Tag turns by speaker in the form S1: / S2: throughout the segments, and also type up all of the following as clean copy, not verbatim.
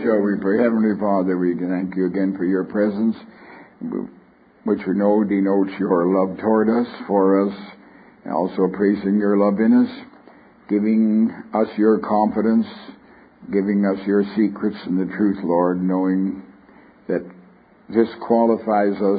S1: Shall we pray? Heavenly Father, we thank you again for your presence, which we know denotes your love toward us, for us, and also praising your love in us, giving us your confidence, giving us your secrets and the truth, Lord, knowing that this qualifies us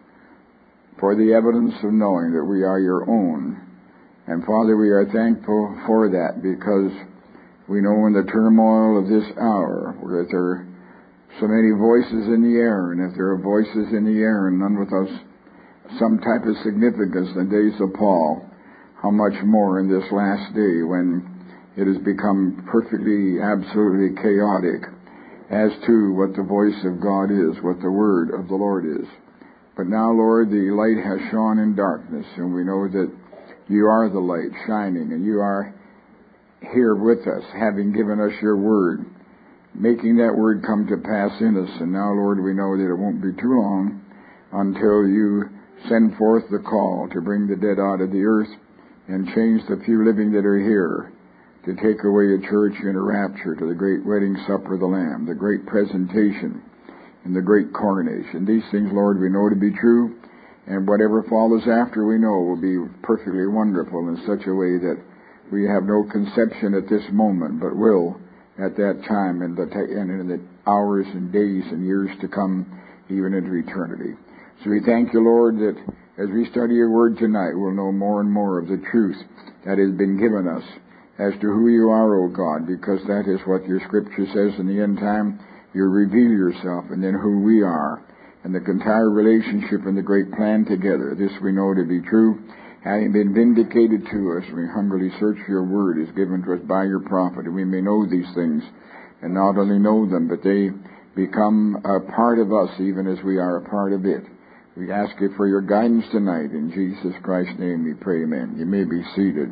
S1: for the evidence of knowing that we are your own. And Father, we are thankful for that, because we know in the turmoil of this hour, where there are so many voices in the air, and if there are voices in the air and none with us some type of significance in the days of Paul, how much more in this last day when it has become perfectly, absolutely chaotic as to what the voice of God is, what the word of the Lord is. But now, Lord, the light has shone in darkness, and we know that you are the light shining, and you are here with us, having given us your word, making that word come to pass in us. And now, Lord, we know that it won't be too long until you send forth the call to bring the dead out of the earth and change the few living that are here, to take away a church in a rapture to the great wedding supper of the Lamb, the great presentation and the great coronation. These things, Lord, we know to be true, and whatever follows after, we know will be perfectly wonderful in such a way that we have no conception at this moment, but will at that time and in the hours and days and years to come, even into eternity. So we thank you, Lord, that as we study your word tonight, we'll know more and more of the truth that has been given us as to who you are, O God, because that is what your scripture says in the end time. You reveal yourself, and then who we are, and the entire relationship and the great plan together. This we know to be true. Having been vindicated to us, we hungrily search your word is given to us by your prophet, and we may know these things, and not only know them, but they become a part of us, even as we are a part of it. We ask you for your guidance tonight. In Jesus Christ's name we pray, amen. You may be seated.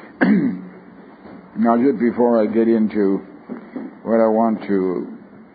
S1: Now, just before I get into what I want to,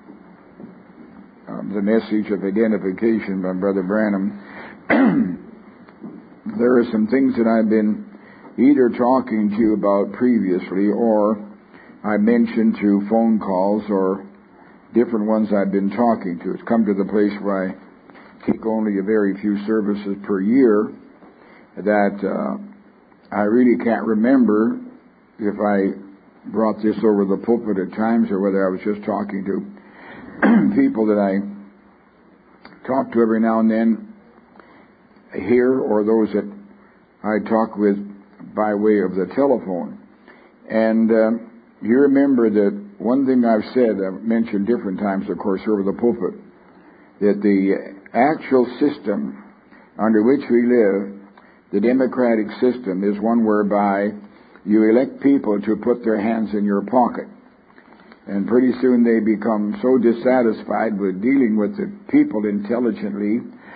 S1: the message of identification by Brother Branham, there are some things that I've been either talking to you about previously, or I mentioned through phone calls, or different ones I've been talking to. It's come to the place where I take only a very few services per year, that I really can't remember if I brought this over the pulpit at times, or whether I was just talking to people that I talk to every now and then here, or those that I talk with by way of the telephone. And you remember that one thing I've said, I've mentioned different times, of course, over the pulpit, that the actual system under which we live, the democratic system, is one whereby you elect people to put their hands in your pocket. And pretty soon they become so dissatisfied with dealing with the people intelligently,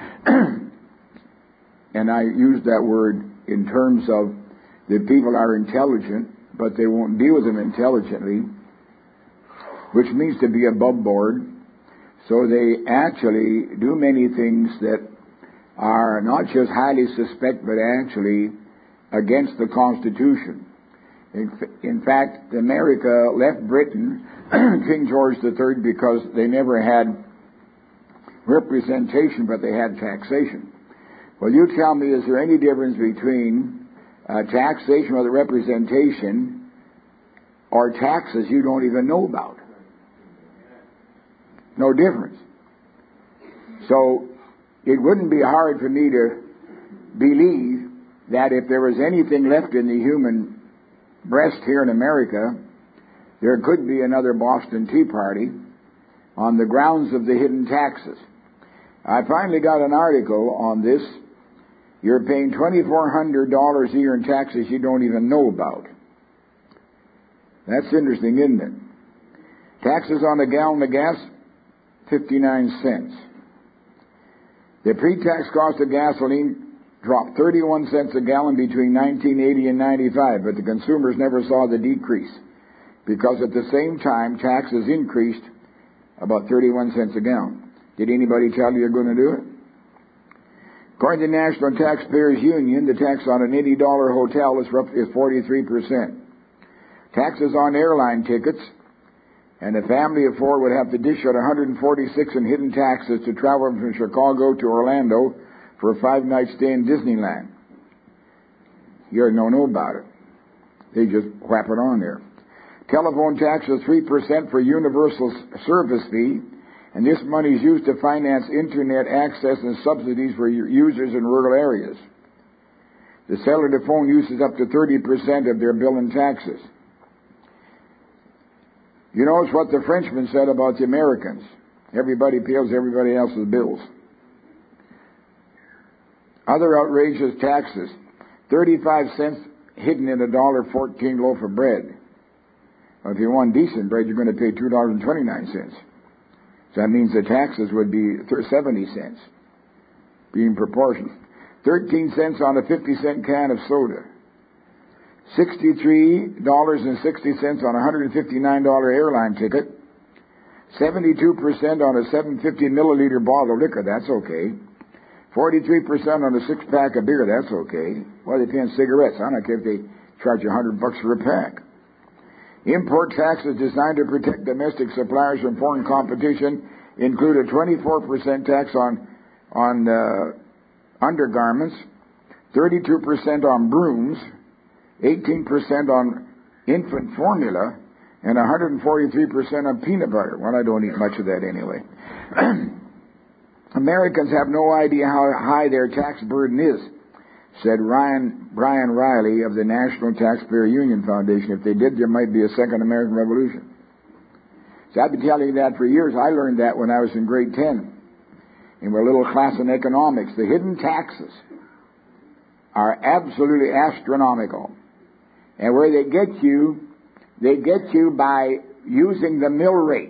S1: and I use that word in terms of the people are intelligent, but they won't deal with them intelligently, which means to be above board. So they actually do many things that are not just highly suspect, but actually against the Constitution. In fact, America left Britain, King George III, because they never had representation, but they had taxation. Well, you tell me, is there any difference between taxation or the representation or taxes you don't even know about? No difference. So it wouldn't be hard for me to believe that if there was anything left in the human breast here in America, there could be another Boston Tea Party on the grounds of the hidden taxes. I finally got an article on this. You're paying $2,400 a year in taxes you don't even know about. That's interesting, isn't it? Taxes on a gallon of gas, 59 cents. The pre-tax cost of gasoline dropped 31 cents a gallon between 1980 and 95, but the consumers never saw the decrease, because at the same time, taxes increased about 31 cents a gallon. Did anybody tell you you're going to do it? According to the National Taxpayers Union, the tax on an $80 hotel is 43%. Taxes on airline tickets And a family of 4 would have to dish out $146 in hidden taxes to travel from Chicago to Orlando for a 5-night stay in Disneyland. You don't know about it. They just whap it on there. Telephone tax is 3% for universal service fee, and this money is used to finance internet access and subsidies for users in rural areas. The cellular phone uses up to 30% of their bill in taxes. You notice what the Frenchman said about the Americans. Everybody pays everybody else's bills. Other outrageous taxes. 35 cents hidden in $1.14 loaf of bread. Well, if you want decent bread, you're going to pay $2.29. So that means the taxes would be 70 cents, being proportional. 13 cents on a 50-cent can of soda. $63.60 on a $159 airline ticket. 72% on a 750 milliliter bottle of liquor. That's okay. 43% on a 6-pack of beer. That's okay. Well, they pay on cigarettes. I don't care if they charge you $100 for a pack. Import taxes designed to protect domestic suppliers from foreign competition include a 24% tax on undergarments, 32% on brooms, 18% on infant formula, and 143% on peanut butter. Well, I don't eat much of that anyway. Americans have no idea how high their tax burden is, said Brian Riley of the National Taxpayer Union Foundation. If they did, there might be a second American Revolution. So I've been telling you that for years. I learned that when I was in grade 10 in my little class in economics. The hidden taxes are absolutely astronomical. And where they get you by using the mill rate.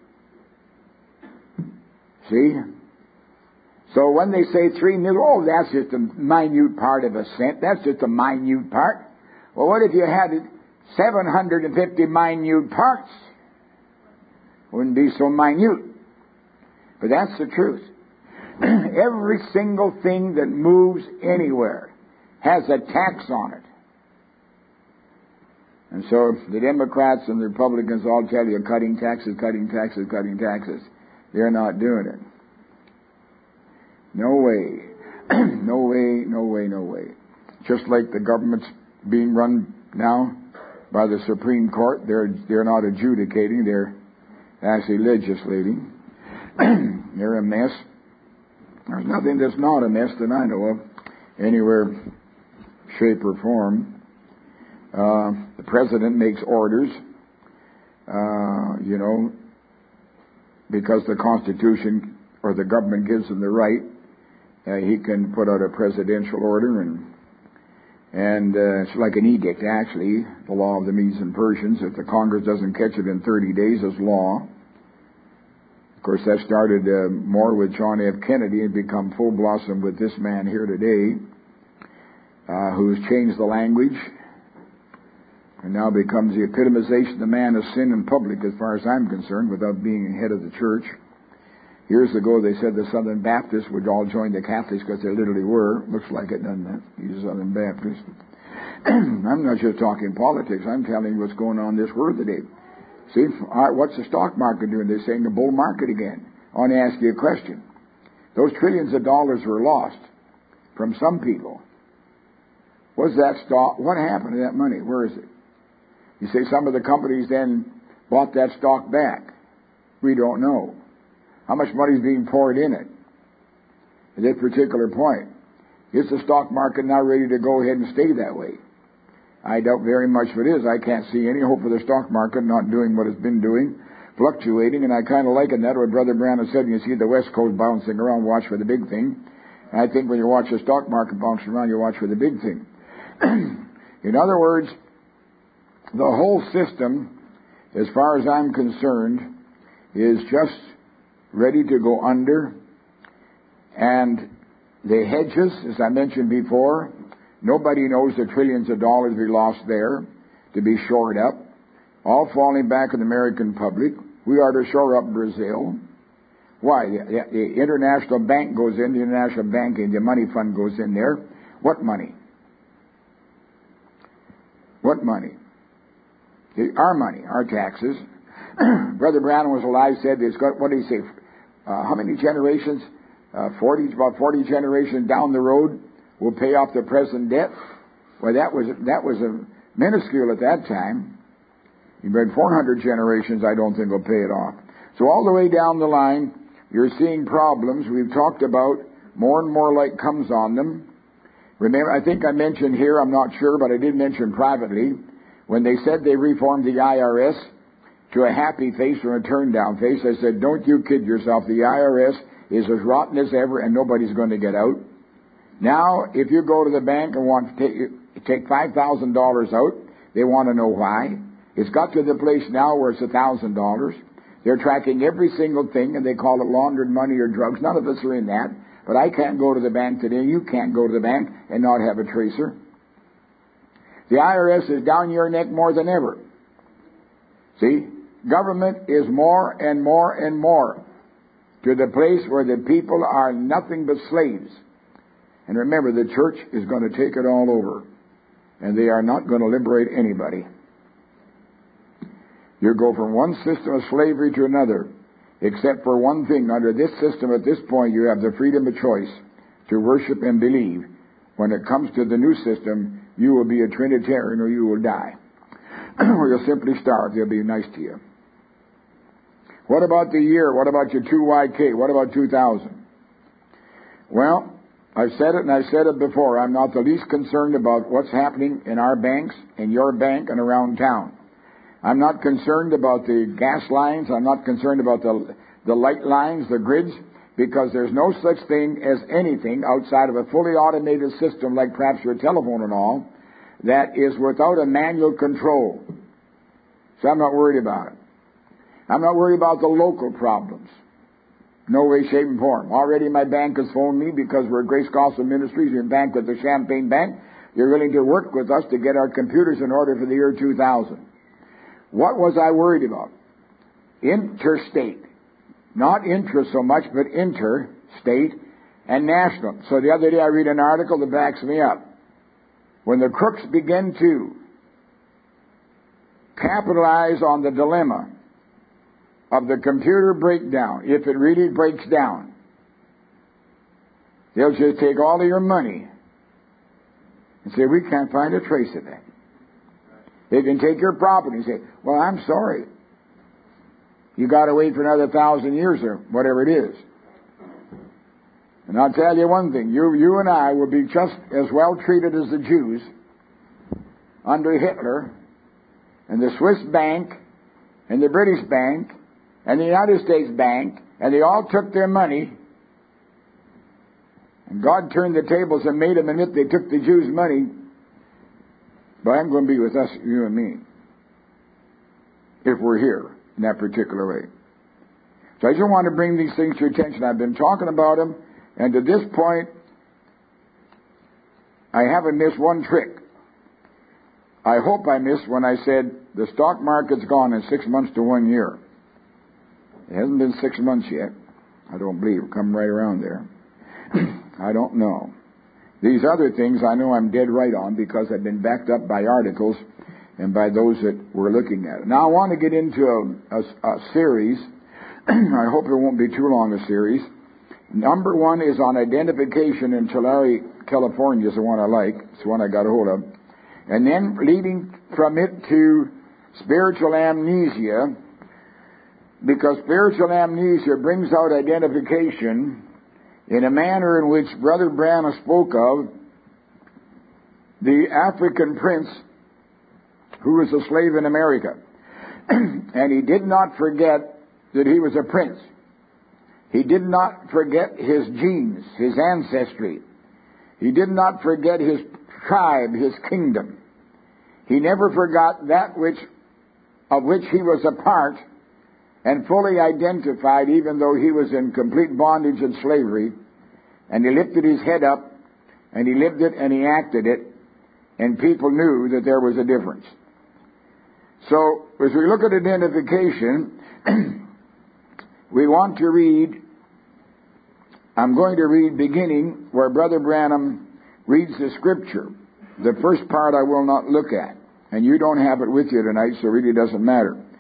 S1: See? So when they say 3 mil, oh, that's just a minute part of a cent. That's just a minute part. Well, what if you had 750 minute parts? Wouldn't be so minute. But that's the truth. Every single thing that moves anywhere has a tax on it. And so the Democrats and the Republicans all tell you cutting taxes, cutting taxes, cutting taxes. They're not doing it. No way. No way, no way, no way. Just like the government's being run now by the Supreme Court, they're not adjudicating, they're actually legislating. They're a mess. There's nothing that's not a mess that I know of, anywhere, shape, or form. The president makes orders, because the Constitution or the government gives him the right. He can put out a presidential order, and it's like an edict, actually, the law of the Medes and Persians. If the Congress doesn't catch it in 30 days, it's law. Of course, that started more with John F. Kennedy and become full blossom with this man here today, who's changed the language and now becomes the epitomization of the man of sin in public, as far as I'm concerned, without being head of the church. Years ago, they said the Southern Baptists would all join the Catholics because they literally were. Looks like it, doesn't it? He's a Southern Baptist. I'm not just talking politics. I'm telling you what's going on in this world today. See, what's the stock market doing? They're saying the bull market again. I want to ask you a question. Those trillions of dollars were lost from some people. Was that stock? What happened to that money? Where is it? You say some of the companies then bought that stock back. We don't know. How much money is being poured in it at that particular point? Is the stock market now ready to go ahead and stay that way? I doubt very much if it is. I can't see any hope for the stock market not doing what it's been doing, fluctuating, and I kind of liken that what Brother Branham said. You see the West Coast bouncing around, watch for the big thing. And I think when you watch the stock market bouncing around, you watch for the big thing. In other words, the whole system, as far as I'm concerned, is just ready to go under. And the hedges, as I mentioned before, nobody knows the trillions of dollars we lost there to be shored up, all falling back on the American public. We are to shore up Brazil. Why? The international bank goes in, the international banking, the money fund goes in there. What money? What money? Our money, our taxes. Brother Branham was alive, said there's got, what did he say, how many generations? 40, about 40 generations down the road will pay off the present debt. Well, that was a minuscule at that time. You read 400 generations, I don't think will pay it off. So all the way down the line, you're seeing problems. We've talked about more and more light comes on them. Remember, I think I mentioned here, I'm not sure, but I did mention privately, when they said they reformed the IRS to a happy face from a turn-down face, I said, don't you kid yourself. The IRS is as rotten as ever, and nobody's going to get out. Now, if you go to the bank and want to take $5,000 out, they want to know why. It's got to the place now where it's $1,000. They're tracking every single thing, and they call it laundered money or drugs. None of us are in that. But I can't go to the bank today. You can't go to the bank and not have a tracer. The IRS is down your neck more than ever. See? Government is more and more and more to the place where the people are nothing but slaves. And remember, the church is going to take it all over. And they are not going to liberate anybody. You go from one system of slavery to another, except for one thing. Under this system, at this point, you have the freedom of choice to worship and believe. When it comes to the new system, you will be a Trinitarian or you will die. Or you'll simply starve. They'll be nice to you. What about the year? What about your 2YK? What about 2000? Well, I've said it and I've said it before. I'm not the least concerned about what's happening in our banks, in your bank, and around town. I'm not concerned about the gas lines. I'm not concerned about the light lines, the grids, because there's no such thing as anything outside of a fully automated system like perhaps your telephone and all that is without a manual control. So I'm not worried about it. I'm not worried about the local problems. No way, shape, and form. Already my bank has phoned me because we're Grace Gospel Ministries. You're in bank with the Champaign Bank. You're willing to work with us to get our computers in order for the year 2000. What was I worried about? Interstate. Not intra so much, but interstate and national. So the other day I read an article that backs me up. When the crooks begin to capitalize on the dilemma of the computer breakdown, if it really breaks down, they'll just take all of your money and say, we can't find a trace of that. They can take your property and say, well, I'm sorry. You got to wait for another 1,000 years or whatever it is. And I'll tell you one thing. You and I will be just as well treated as the Jews under Hitler and the Swiss bank and the British bank and the United States bank, and they all took their money. And God turned the tables and made them admit they took the Jews' money. But I'm going to be with us, you and me, if we're here in that particular way. So I just want to bring these things to your attention. I've been talking about them, and to this point, I haven't missed one trick. I hope I missed when I said the stock market's gone in 6 months to 1 year. It hasn't been 6 months yet. I don't believe. We're coming right around there. I don't know. These other things I know I'm dead right on because I've been backed up by articles and by those that were looking at it. Now I want to get into a series. I hope it won't be too long a series. Number one is on identification in Tulare, California is the one I like. It's the one I got a hold of. And then leading from it to spiritual amnesia, because spiritual amnesia brings out identification in a manner in which Brother Branham spoke of the African prince who was a slave in America. And he did not forget that he was a prince. He did not forget his genes, his ancestry. He did not forget his tribe, his kingdom. He never forgot that of which he was a part and fully identified, even though he was in complete bondage and slavery. And he lifted his head up, and he lived it, and he acted it, and people knew that there was a difference. So, as we look at identification, we want to read, I'm going to read beginning where Brother Branham reads the Scripture. The first part I will not look at, and you don't have it with you tonight, so it really doesn't matter.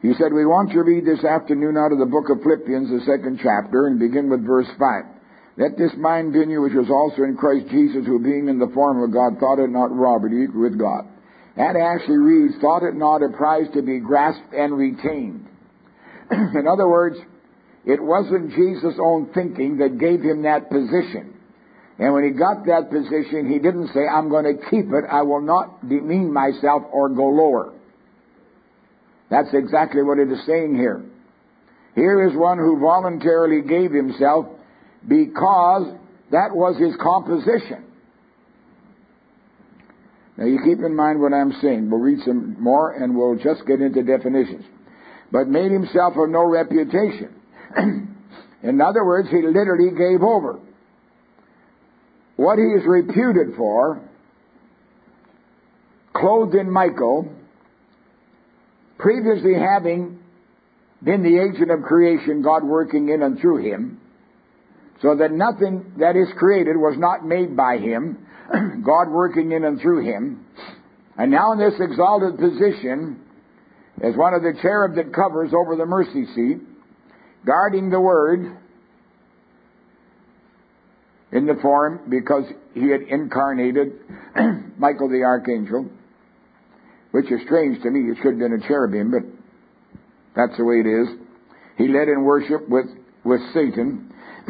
S1: He said, we want to read this afternoon out of the book of Philippians, the 2nd chapter, and begin with verse 5. Let this mind be in you which was also in Christ Jesus, who being in the form of God, thought it not robbery with God. That actually reads, thought it not a prize to be grasped and retained. In other words, it wasn't Jesus' own thinking that gave him that position. And when he got that position, he didn't say, I'm going to keep it. I will not demean myself or go lower. That's exactly what it is saying here. Here is one who voluntarily gave himself because that was his composition. Now you keep in mind what I'm saying. We'll read some more and we'll just get into definitions. But made himself of no reputation. In other words, he literally gave over. What he is reputed for, clothed in Michael, previously having been the agent of creation, God working in and through him, so that nothing that is created was not made by him, God working in and through him. And now in this exalted position, as one of the cherub that covers over the mercy seat, guarding the word in the form, because he had incarnated Michael the archangel, which is strange to me. It should have been a cherubim, but that's the way it is. He led in worship with Satan,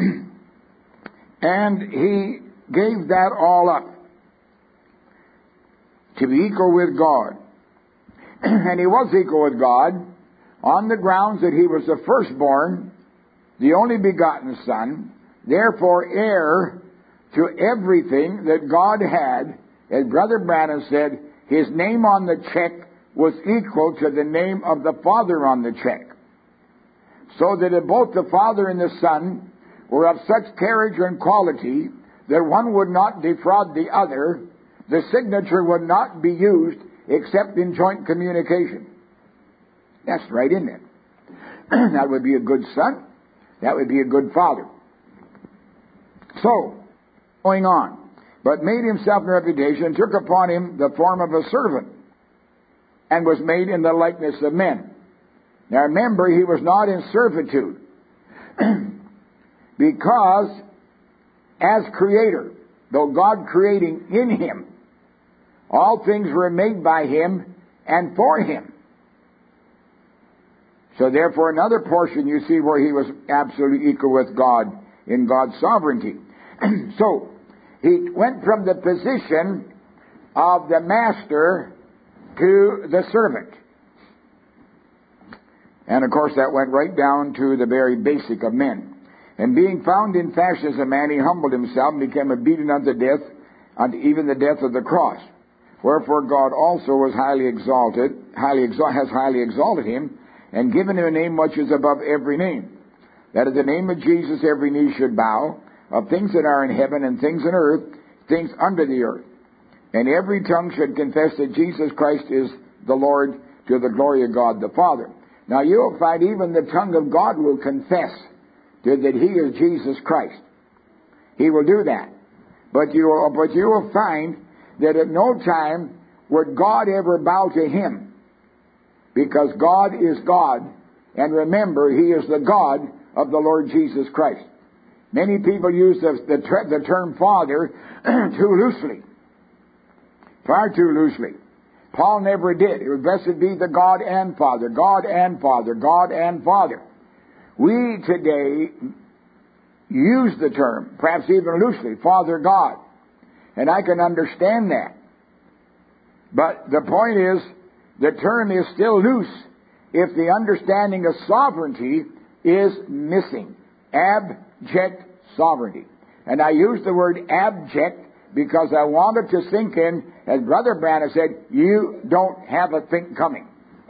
S1: and he gave that all up to be equal with God. And he was equal with God on the grounds that he was the firstborn, the only begotten Son, therefore heir to everything that God had. As Brother Branham said, his name on the check was equal to the name of the Father on the check. So that both the Father and the Son were of such character and quality that one would not defraud the other. The signature would not be used except in joint communication. That's right in there. That would be a good son. That would be a good father. So, going on. But made himself in reputation, and took upon him the form of a servant, and was made in the likeness of men. Now remember, he was not in servitude. Because, as creator, though God creating in him, all things were made by him and for him. So therefore, another portion you see where he was absolutely equal with God in God's sovereignty. So, he went from the position of the master to the servant. And of course that went right down to the very basic of men. And being found in fashion as a man, he humbled himself and became obedient unto death, unto even the death of the cross. Wherefore God also was has highly exalted him, and given him a name which is above every name, that at the name of Jesus every knee should bow, of things that are in heaven and things in earth, things under the earth. And every tongue should confess that Jesus Christ is the Lord, to the glory of God the Father. Now you will find even the tongue of God will confess that he is Jesus Christ. He will do that. But you will find that at no time would God ever bow to him, because God is God, and remember, he is the God of the Lord Jesus Christ. Many people use the term Father too loosely, far too loosely. Paul never did. It was blessed be the God and Father, God and Father, God and Father. We today use the term, perhaps even loosely, Father God. And I can understand that. But the point is, the term is still loose if the understanding of sovereignty is missing. Abject sovereignty. And I use the word abject because I wanted to sink in, as Brother Branham said, you don't have a thing coming.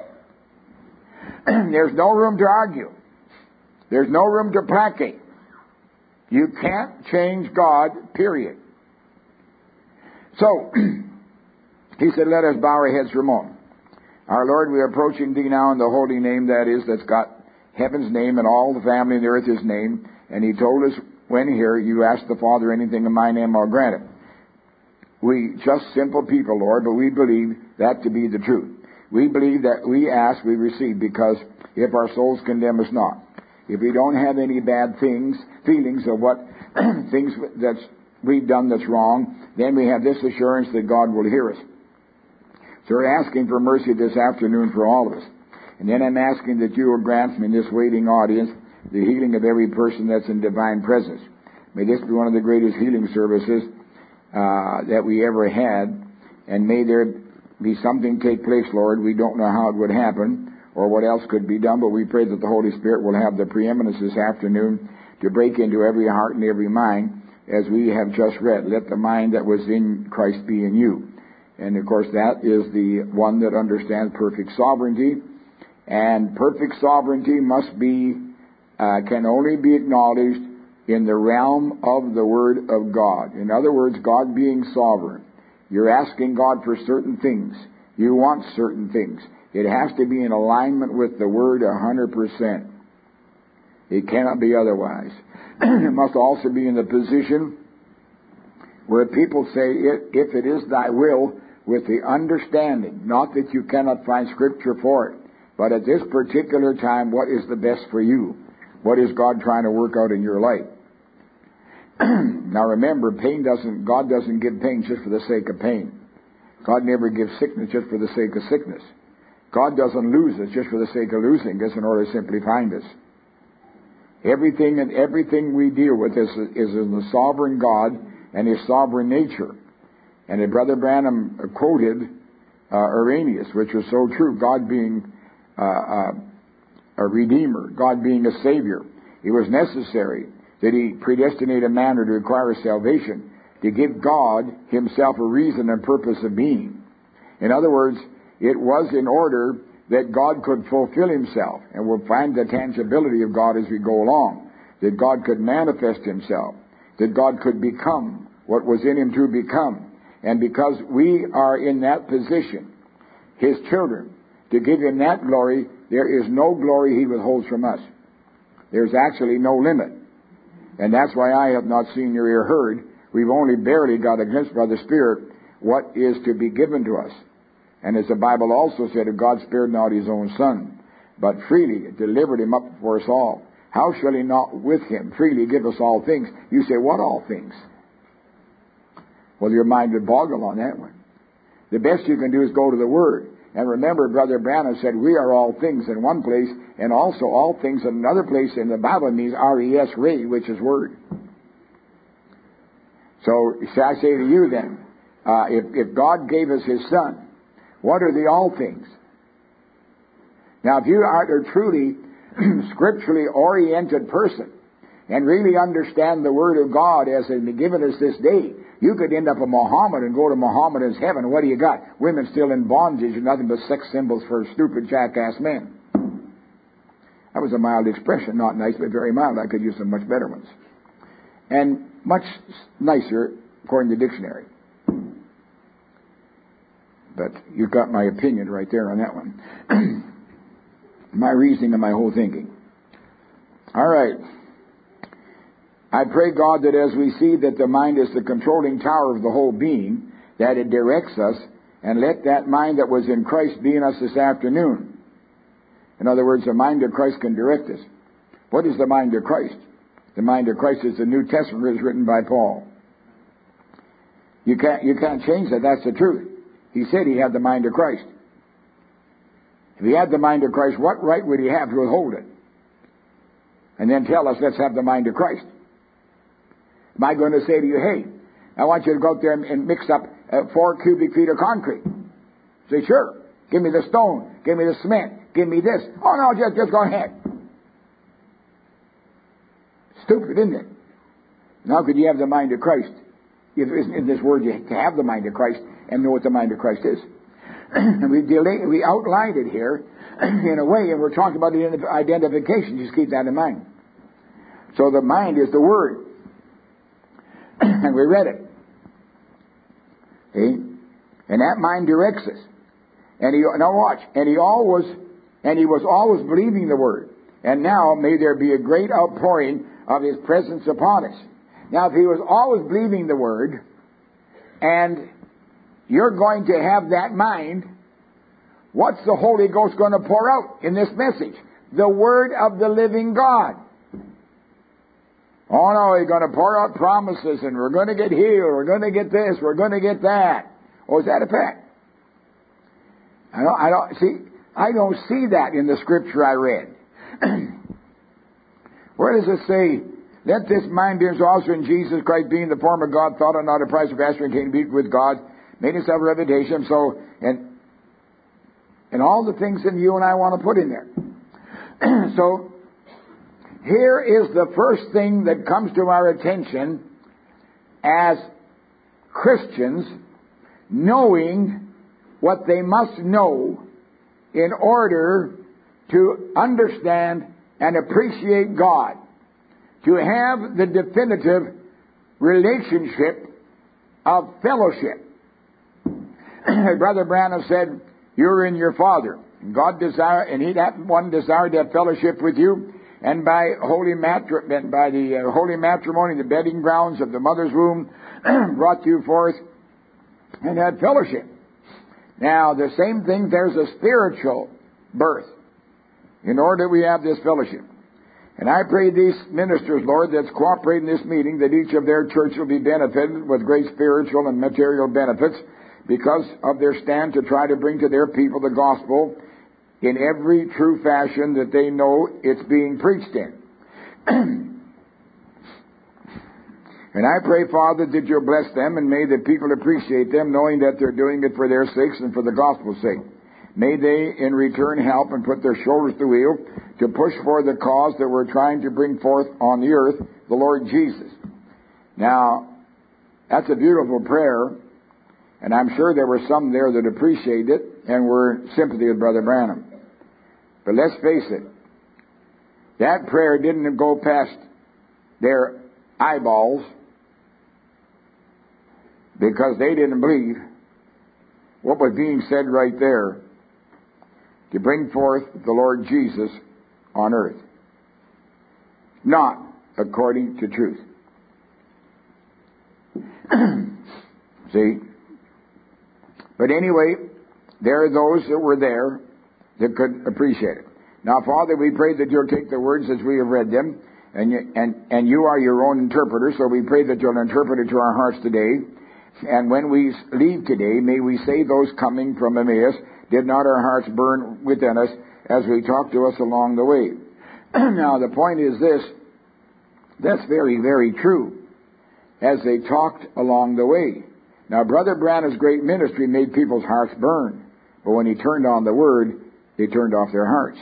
S1: There's no room to argue. There's no room to placate. You can't change God, period. So, he said, let us bow our heads for a moment. Our Lord, we are approaching thee now in the holy name that's got heaven's name and all the family in the earth his name. And he told us when here, you ask the Father anything in my name, I'll grant it. We just simple people, Lord, but we believe that to be the truth. We believe that we ask, we receive, because if our souls condemn us not. If we don't have any bad feelings of what things that's we've done that's wrong, then we have this assurance that God will hear us. So we're asking for mercy this afternoon for all of us. And then I'm asking that you will grant me in this waiting audience the healing of every person that's in divine presence. May this be one of the greatest healing services that we ever had. And may there be something take place, Lord. We don't know how it would happen or what else could be done, but we pray that the Holy Spirit will have the preeminence this afternoon to break into every heart and every mind as we have just read. Let the mind that was in Christ be in you. And of course that is the one that understands perfect sovereignty. And perfect sovereignty must be, can only be acknowledged in the realm of the Word of God. In other words, God being sovereign. You're asking God for certain things. You want certain things. It has to be in alignment with the Word 100%. It cannot be otherwise. It must also be in the position where people say, if it is thy will, with the understanding, not that you cannot find Scripture for it, but at this particular time, what is the best for you? What is God trying to work out in your life? Now remember, God doesn't give pain just for the sake of pain. God never gives sickness just for the sake of sickness. God doesn't lose us just for the sake of losing us in order to simply find us. Everything we deal with is in the sovereign God and His sovereign nature. And Brother Branham quoted Irenaeus, which was so true, God being a Redeemer, God being a Savior. It was necessary that He predestinate a man to acquire salvation, to give God Himself a reason and purpose of being. In other words, it was in order that God could fulfill Himself, and we'll find the tangibility of God as we go along, that God could manifest Himself, that God could become what was in Him to become. And because we are in that position, His children, to give Him that glory, there is no glory He withholds from us. There's actually no limit. And that's why I have not seen nor ear heard. We've only barely got a glimpse by the Spirit what is to be given to us. And as the Bible also said, if God spared not His own Son, but freely delivered Him up for us all, how shall He not with Him freely give us all things? You say, what all things? Well, your mind would boggle on that one. The best you can do is go to the Word. And remember, Brother Branham said, we are all things in one place, and also all things in another place. And the Bible means R-E-S, re, which is Word. So, I say to you then, if God gave us His Son, what are the all things? Now, if you are a truly scripturally oriented person and really understand the Word of God as it has been given us this day, you could end up a Muhammad and go to Muhammadan's heaven. What do you got? Women still in bondage and nothing but sex symbols for stupid jackass men. That was a mild expression, not nice, but very mild. I could use some much better ones. And much nicer, according to the dictionary. But you got my opinion right there on that one. My reasoning and my whole thinking. All right. I pray, God, that as we see that the mind is the controlling tower of the whole being, that it directs us, and let that mind that was in Christ be in us this afternoon. In other words, the mind of Christ can direct us. What is the mind of Christ? The mind of Christ is the New Testament, is written by Paul. You can't change that. That's the truth. He said he had the mind of Christ. If he had the mind of Christ, what right would he have to withhold it? And then tell us, let's have the mind of Christ. Am I going to say to you, hey, I want you to go out there and mix up 4 cubic feet of concrete? Say, sure. Give me the stone. Give me the cement. Give me this. Oh, no, just go ahead. Stupid, isn't it? Now could you have the mind of Christ? If in this word you have the mind of Christ and know what the mind of Christ is. And we outlined it here in a way, and we're talking about identification. Just keep that in mind. So the mind is the Word. And we read it. See? And that mind directs us. And now watch. And he was always believing the Word. And now may there be a great outpouring of His presence upon us. Now if he was always believing the Word, and you're going to have that mind, what's the Holy Ghost going to pour out in this message? the Word of the living God. Oh no, He's going to pour out promises and we're going to get healed, we're going to get this, we're going to get that. Oh, is that a fact? I don't see that in the scripture I read. Where does it say, let this mind be also in Jesus Christ, being the form of God, thought on not a price of passion, came to be with God, made himself a reputation, so, and all the things that you and I want to put in there. So, here is the first thing that comes to our attention as Christians, knowing what they must know in order to understand and appreciate God, to have the definitive relationship of fellowship. Brother Branham said, you're in your Father. God desired, and He that one desired to have fellowship with you, and by the holy matrimony, the bedding grounds of the mother's womb, brought you forth and had fellowship. Now, the same thing, there's a spiritual birth in order that we have this fellowship. And I pray these ministers, Lord, that's cooperating in this meeting, that each of their church will be benefited with great spiritual and material benefits because of their stand to try to bring to their people the gospel in every true fashion that they know it's being preached in. And I pray, Father, that you'll bless them, and may the people appreciate them, knowing that they're doing it for their sakes and for the gospel's sake. May they, in return, help and put their shoulders to the wheel to push for the cause that we're trying to bring forth on the earth, the Lord Jesus. Now, that's a beautiful prayer, and I'm sure there were some there that appreciated it and were in sympathy with Brother Branham. But let's face it, that prayer didn't go past their eyeballs because they didn't believe what was being said right there to bring forth the Lord Jesus on earth. Not according to truth. See? But anyway, there are those that were there that could appreciate it. Now, Father, we pray that you'll take the words as we have read them, and you are your own interpreter, so we pray that you'll interpret it to our hearts today. And when we leave today, may we say those coming from Emmaus, did not our hearts burn within us as we talked to us along the way? Now, the point is this, that's very, very true, as they talked along the way. Now, Brother Branham's great ministry made people's hearts burn, but when he turned on the Word, they turned off their hearts.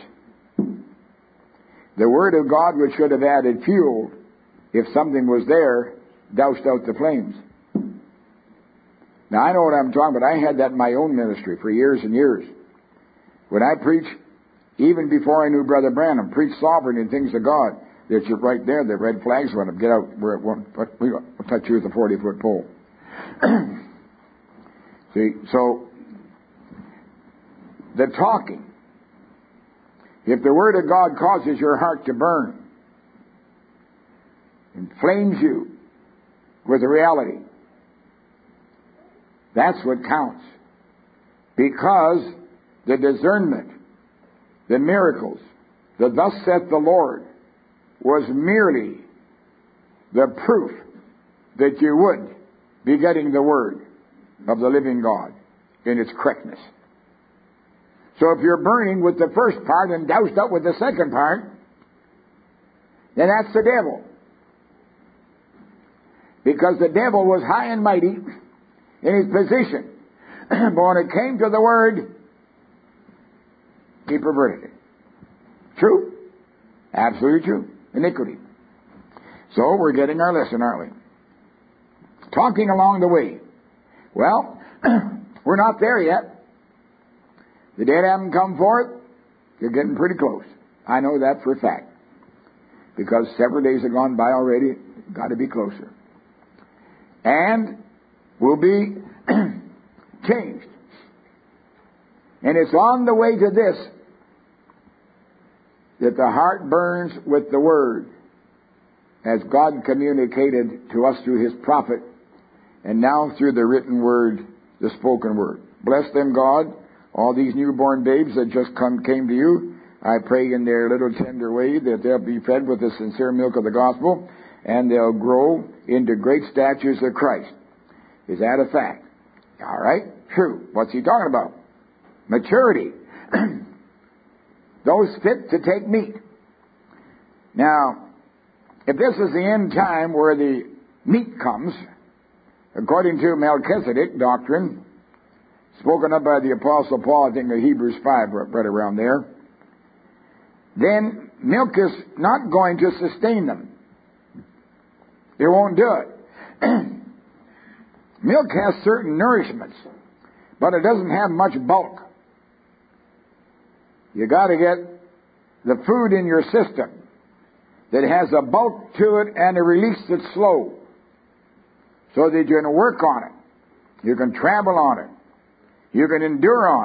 S1: The Word of God, which should have added fuel, if something was there, doused out the flames. Now, I know what I'm talking about. I had that in my own ministry for years and years. When I preached, even before I knew Brother Branham, preached sovereignty and things of God, there's right there, the red flags went up. Get out, we'll touch you with a 40-foot pole. See, so, the talking, if the Word of God causes your heart to burn, inflames you with the reality, that's what counts. Because the discernment, the miracles, the thus saith the Lord, was merely the proof that you would be getting the Word of the living God in its correctness. So if you're burning with the first part and doused up with the second part, then that's the devil. Because the devil was high and mighty in his position. But when it came to the Word, he perverted it. True? Absolutely true. Iniquity. So we're getting our lesson, aren't we? Talking along the way. Well, we're not there yet. The dead haven't come forth. You're getting pretty close. I know that for a fact. Because several days have gone by already. Got to be closer. And we'll be changed. And it's on the way to this that the heart burns with the Word as God communicated to us through His prophet and now through the written Word, the spoken Word. Bless them, God, all these newborn babes that just came to you. I pray in their little tender way that they'll be fed with the sincere milk of the gospel, and they'll grow into great statues of Christ. Is that a fact? All right, true. What's he talking about? Maturity. Those fit to take meat. Now, if this is the end time where the meat comes, according to Melchizedek doctrine, spoken of by the Apostle Paul, I think in Hebrews 5, right around there, then milk is not going to sustain them. It won't do it. Milk has certain nourishments, but it doesn't have much bulk. You got to get the food in your system that has a bulk to it and a release that's slow, so that you can work on it. You can travel on it. You can endure on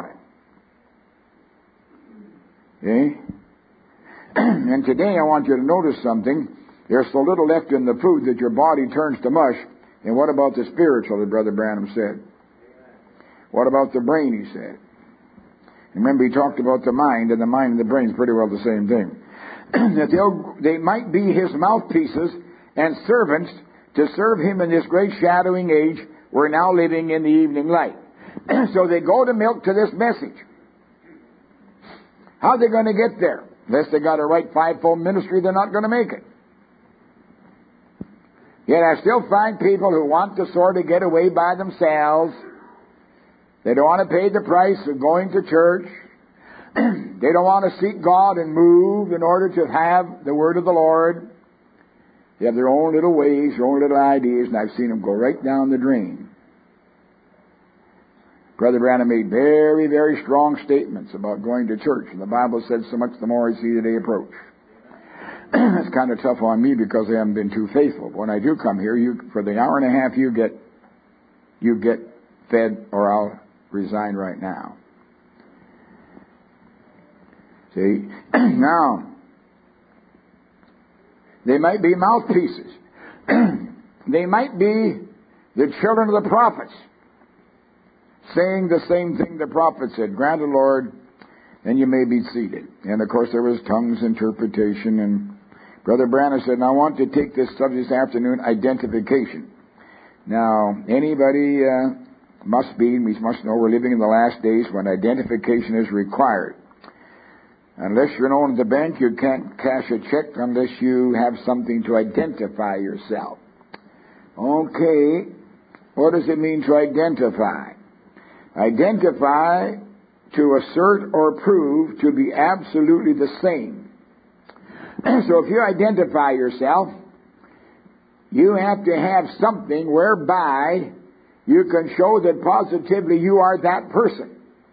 S1: it. Okay? And today I want you to notice something. There's so little left in the food that your body turns to mush. And what about the spiritual, that Brother Branham said? What about the brain, he said? Remember, he talked about the mind, and the mind and the brain is pretty well the same thing. That they might be his mouthpieces and servants to serve him in this great shadowing age we're now living in the evening light. So they go to milk to this message. How are they going to get there? Unless they got a right fivefold ministry, they're not going to make it. Yet I still find people who want to sort of get away by themselves. They don't want to pay the price of going to church. They don't want to seek God and move in order to have the word of the Lord. They have their own little ways, their own little ideas, and I've seen them go right down the drain. Brother Branham made very, very strong statements about going to church, and the Bible said so much the more I see the day approach. It's kind of tough on me because I haven't been too faithful. When I do come here, for the hour and a half you get fed, or I'll resign right now. See? Now, they might be mouthpieces. They might be the children of the prophets, saying the same thing the prophet said. Grant the Lord, and you may be seated. And of course there was tongues interpretation, and Brother Branham said, I want to take this subject this afternoon, identification. Now, anybody we must know we're living in the last days when identification is required. Unless you're known at the bank, you can't cash a check unless you have something to identify yourself. Okay, what does it mean to identify? Identify, to assert or prove to be absolutely the same. So if you identify yourself, you have to have something whereby you can show that positively you are that person.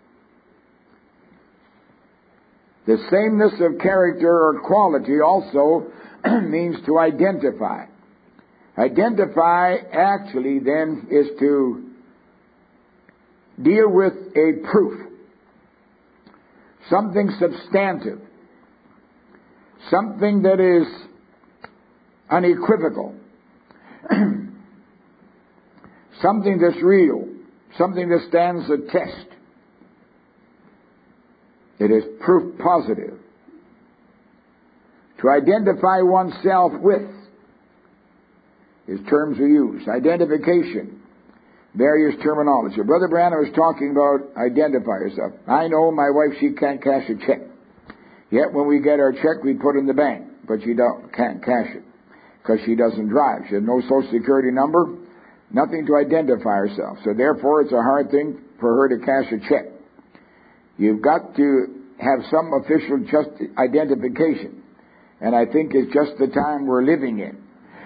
S1: The sameness of character or quality also means to identify. Identify actually then is to deal with a proof, something substantive, something that is unequivocal, something that's real, something that stands the test. It is proof positive. To identify oneself with is terms we use. Identification, various terminology. Brother Branham was talking about identify yourself. I know my wife, she can't cash a check. Yet when we get our check, we put it in the bank. But she can't cash it because she doesn't drive. She has no Social Security number, nothing to identify herself. So therefore, it's a hard thing for her to cash a check. You've got to have some official just identification. And I think it's just the time we're living in.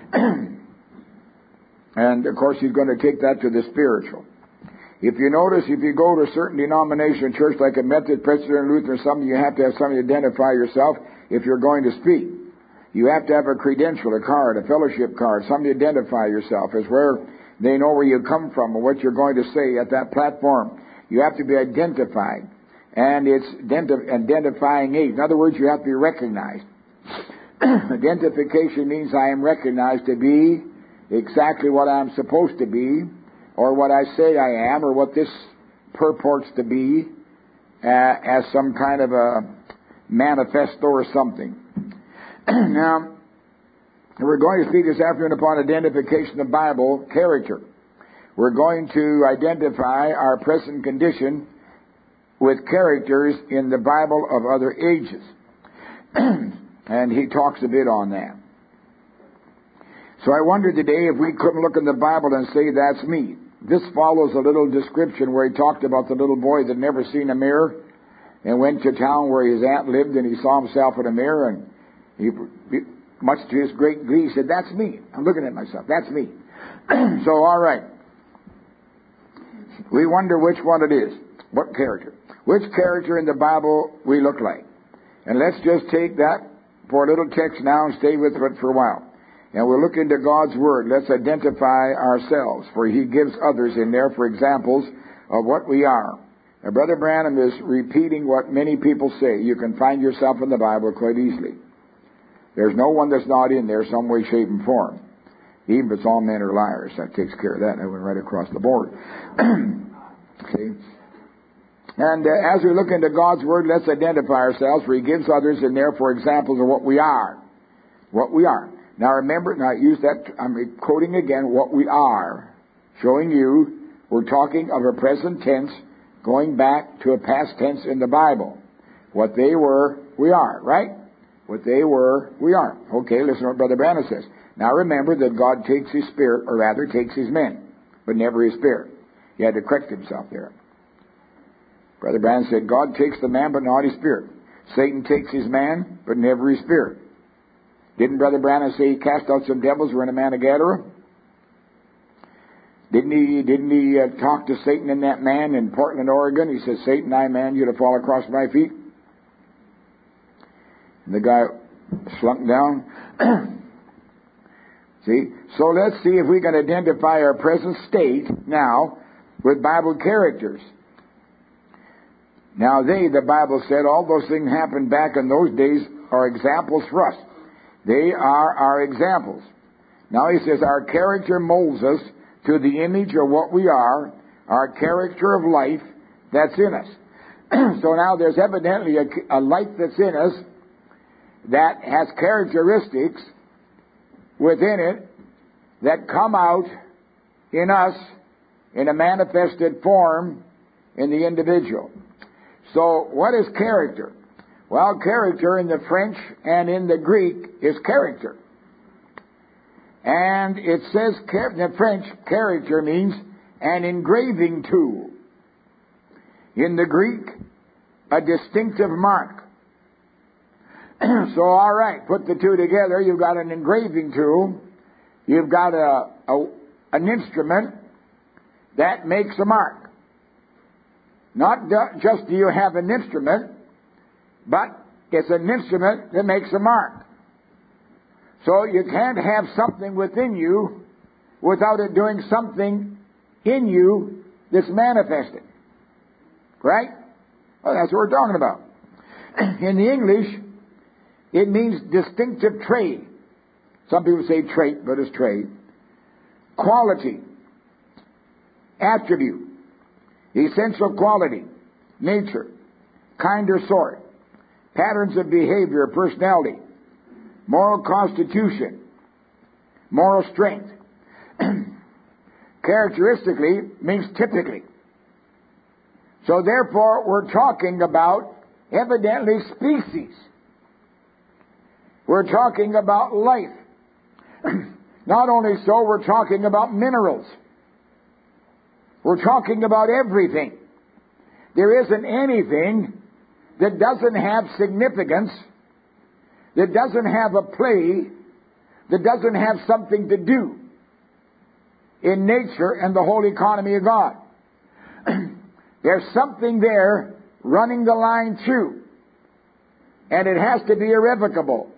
S1: And, of course, he's going to take that to the spiritual. If you notice, if you go to a certain denomination church like a Methodist, Presbyterian, Lutheran, something, you have to have something to identify yourself if you're going to speak. You have to have a credential, a card, a fellowship card, something to identify yourself as where they know where you come from and what you're going to say at that platform. You have to be identified. And it's identifying age. In other words, you have to be recognized. Identification means I am recognized to be exactly what I'm supposed to be, or what I say I am, or what this purports to be, as some kind of a manifesto or something. Now, we're going to speak this afternoon upon identification of Bible character. We're going to identify our present condition with characters in the Bible of other ages. And he talks a bit on that. So I wonder today if we couldn't look in the Bible and say, that's me. This follows a little description where he talked about the little boy that never seen a mirror and went to town where his aunt lived, and he saw himself in a mirror, and he, much to his great glee, said, that's me. I'm looking at myself. That's me. So, all right. We wonder which one it is. What character? Which character in the Bible we look like? And let's just take that for a little text now and stay with it for a while. And we'll look into God's Word. Let's identify ourselves, for He gives others in there for examples of what we are. Now, Brother Branham is repeating what many people say. You can find yourself in the Bible quite easily. There's no one that's not in there some way, shape, and form. Even if it's all men are liars. That takes care of that. That went right across the board. Okay. And as we look into God's Word, let's identify ourselves, for He gives others in there for examples of what we are. What we are. Now remember, now use that, I'm quoting again, what we are. Showing you, we're talking of a present tense, going back to a past tense in the Bible. What they were, we are, right? What they were, we are. Okay, listen to what Brother Branham says. Now remember that God takes His Spirit, or rather takes His men, but never His Spirit. He had to correct himself there. Brother Branham said, God takes the man, but not his spirit. Satan takes his man, but never his spirit. Didn't Brother Branham say he cast out some devils who were in a man of Gadara? Didn't he talk to Satan and that man in Portland, Oregon? He said, Satan, I man you to fall across my feet. And the guy slunk down. See? So let's see if we can identify our present state now with Bible characters. Now the Bible said, all those things happened back in those days are examples for us. They are our examples. Now he says our character molds us to the image of what we are, our character of life that's in us. So now there's evidently a life that's in us that has characteristics within it that come out in us in a manifested form in the individual. So what is character? Well, character in the French and in the Greek is character. And it says in the French, character means an engraving tool. In the Greek, a distinctive mark. So, all right, put the two together. You've got an engraving tool. You've got an instrument that makes a mark. Not just do you have an instrument, but it's an instrument that makes a mark. So you can't have something within you without it doing something in you that's manifested. Right? Well, that's what we're talking about. In the English, it means distinctive trait. Some people say trait, but it's trait. Quality. Attribute. Essential quality. Nature. Kind or sort. Patterns of behavior, personality. Moral constitution. Moral strength. Characteristically means typically. So therefore, we're talking about evidently species. We're talking about life. Not only so, we're talking about minerals. We're talking about everything. There isn't anything that doesn't have significance, that doesn't have a play, that doesn't have something to do in nature and the whole economy of God. There's something there running the line through, and it has to be irrevocable.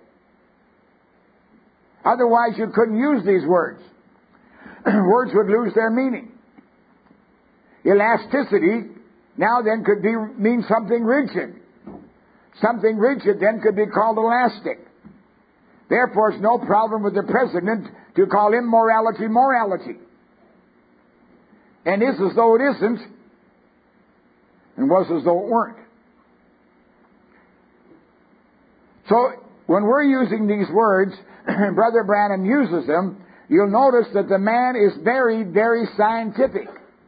S1: Otherwise, you couldn't use these words. Words would lose their meaning. Elasticity now then could mean something rigid. Something rigid then could be called elastic. Therefore, it's no problem with the president to call immorality morality. And is as though it isn't, and was as though it weren't. So when we're using these words, Brother Branham uses them, you'll notice that the man is very, very scientific.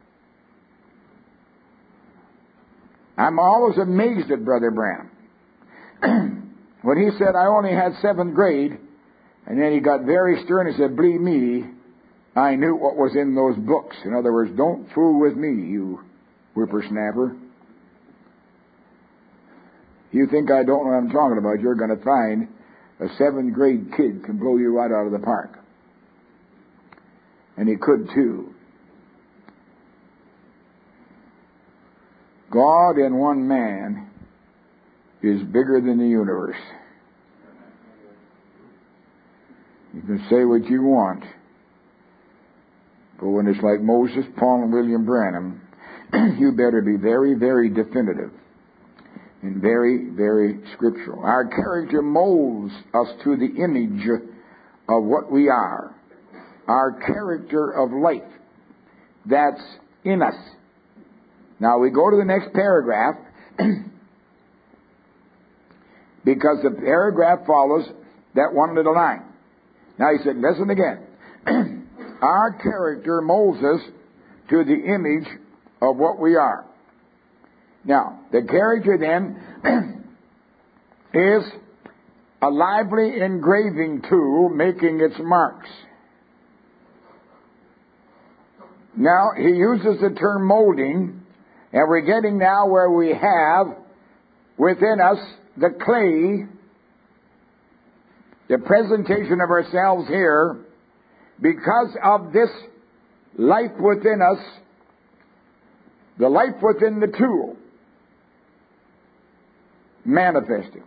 S1: I'm always amazed at Brother Branham. When he said, I only had 7th grade, and then he got very stern and said, believe me, I knew what was in those books. In other words, don't fool with me, you whippersnapper. You think I don't know what I'm talking about, you're going to find a 7th grade kid can blow you right out of the park. And he could too. God in one man is bigger than the universe. You can say what you want, but when it's like Moses, Paul, and William Branham, you better be very, very definitive and very, very scriptural. Our character molds us to the image of what we are. Our character of life that's in us. Now we go to the next paragraph because the paragraph follows that one little line. Now he said, listen again. Our character molds us to the image of what we are. Now, the character then is a lively engraving tool making its marks. Now, he uses the term molding, and we're getting now where we have within us the clay, the presentation of ourselves here, because of this life within us, the life within the tool, manifesting.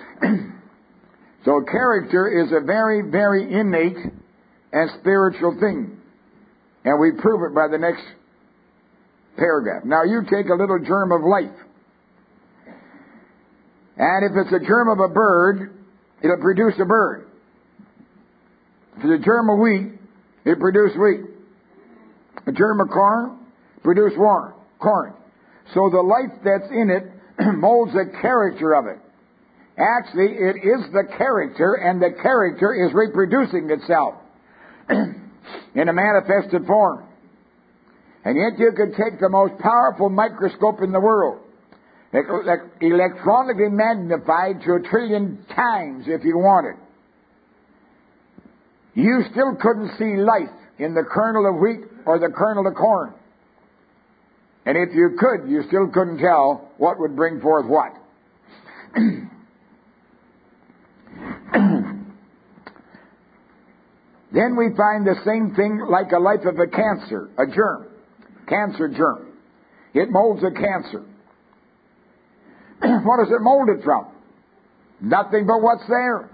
S1: So character is a very, very innate and spiritual thing. And we prove it by the next paragraph. Now you take a little germ of life. And if it's a germ of a bird, it'll produce a bird. If it's a germ of wheat, it'll produce wheat. A germ of corn, produce corn. So the life that's in it molds the character of it. Actually, it is the character, and the character is reproducing itself in a manifested form. And yet you could take the most powerful microscope in the world, electronically magnified to 1 trillion times if you wanted. You still couldn't see life in the kernel of wheat or the kernel of corn. And if you could, you still couldn't tell what would bring forth what. Then we find the same thing like a life of a cancer, a germ, cancer germ. It molds a cancer. What is it molded from? Nothing but what's there.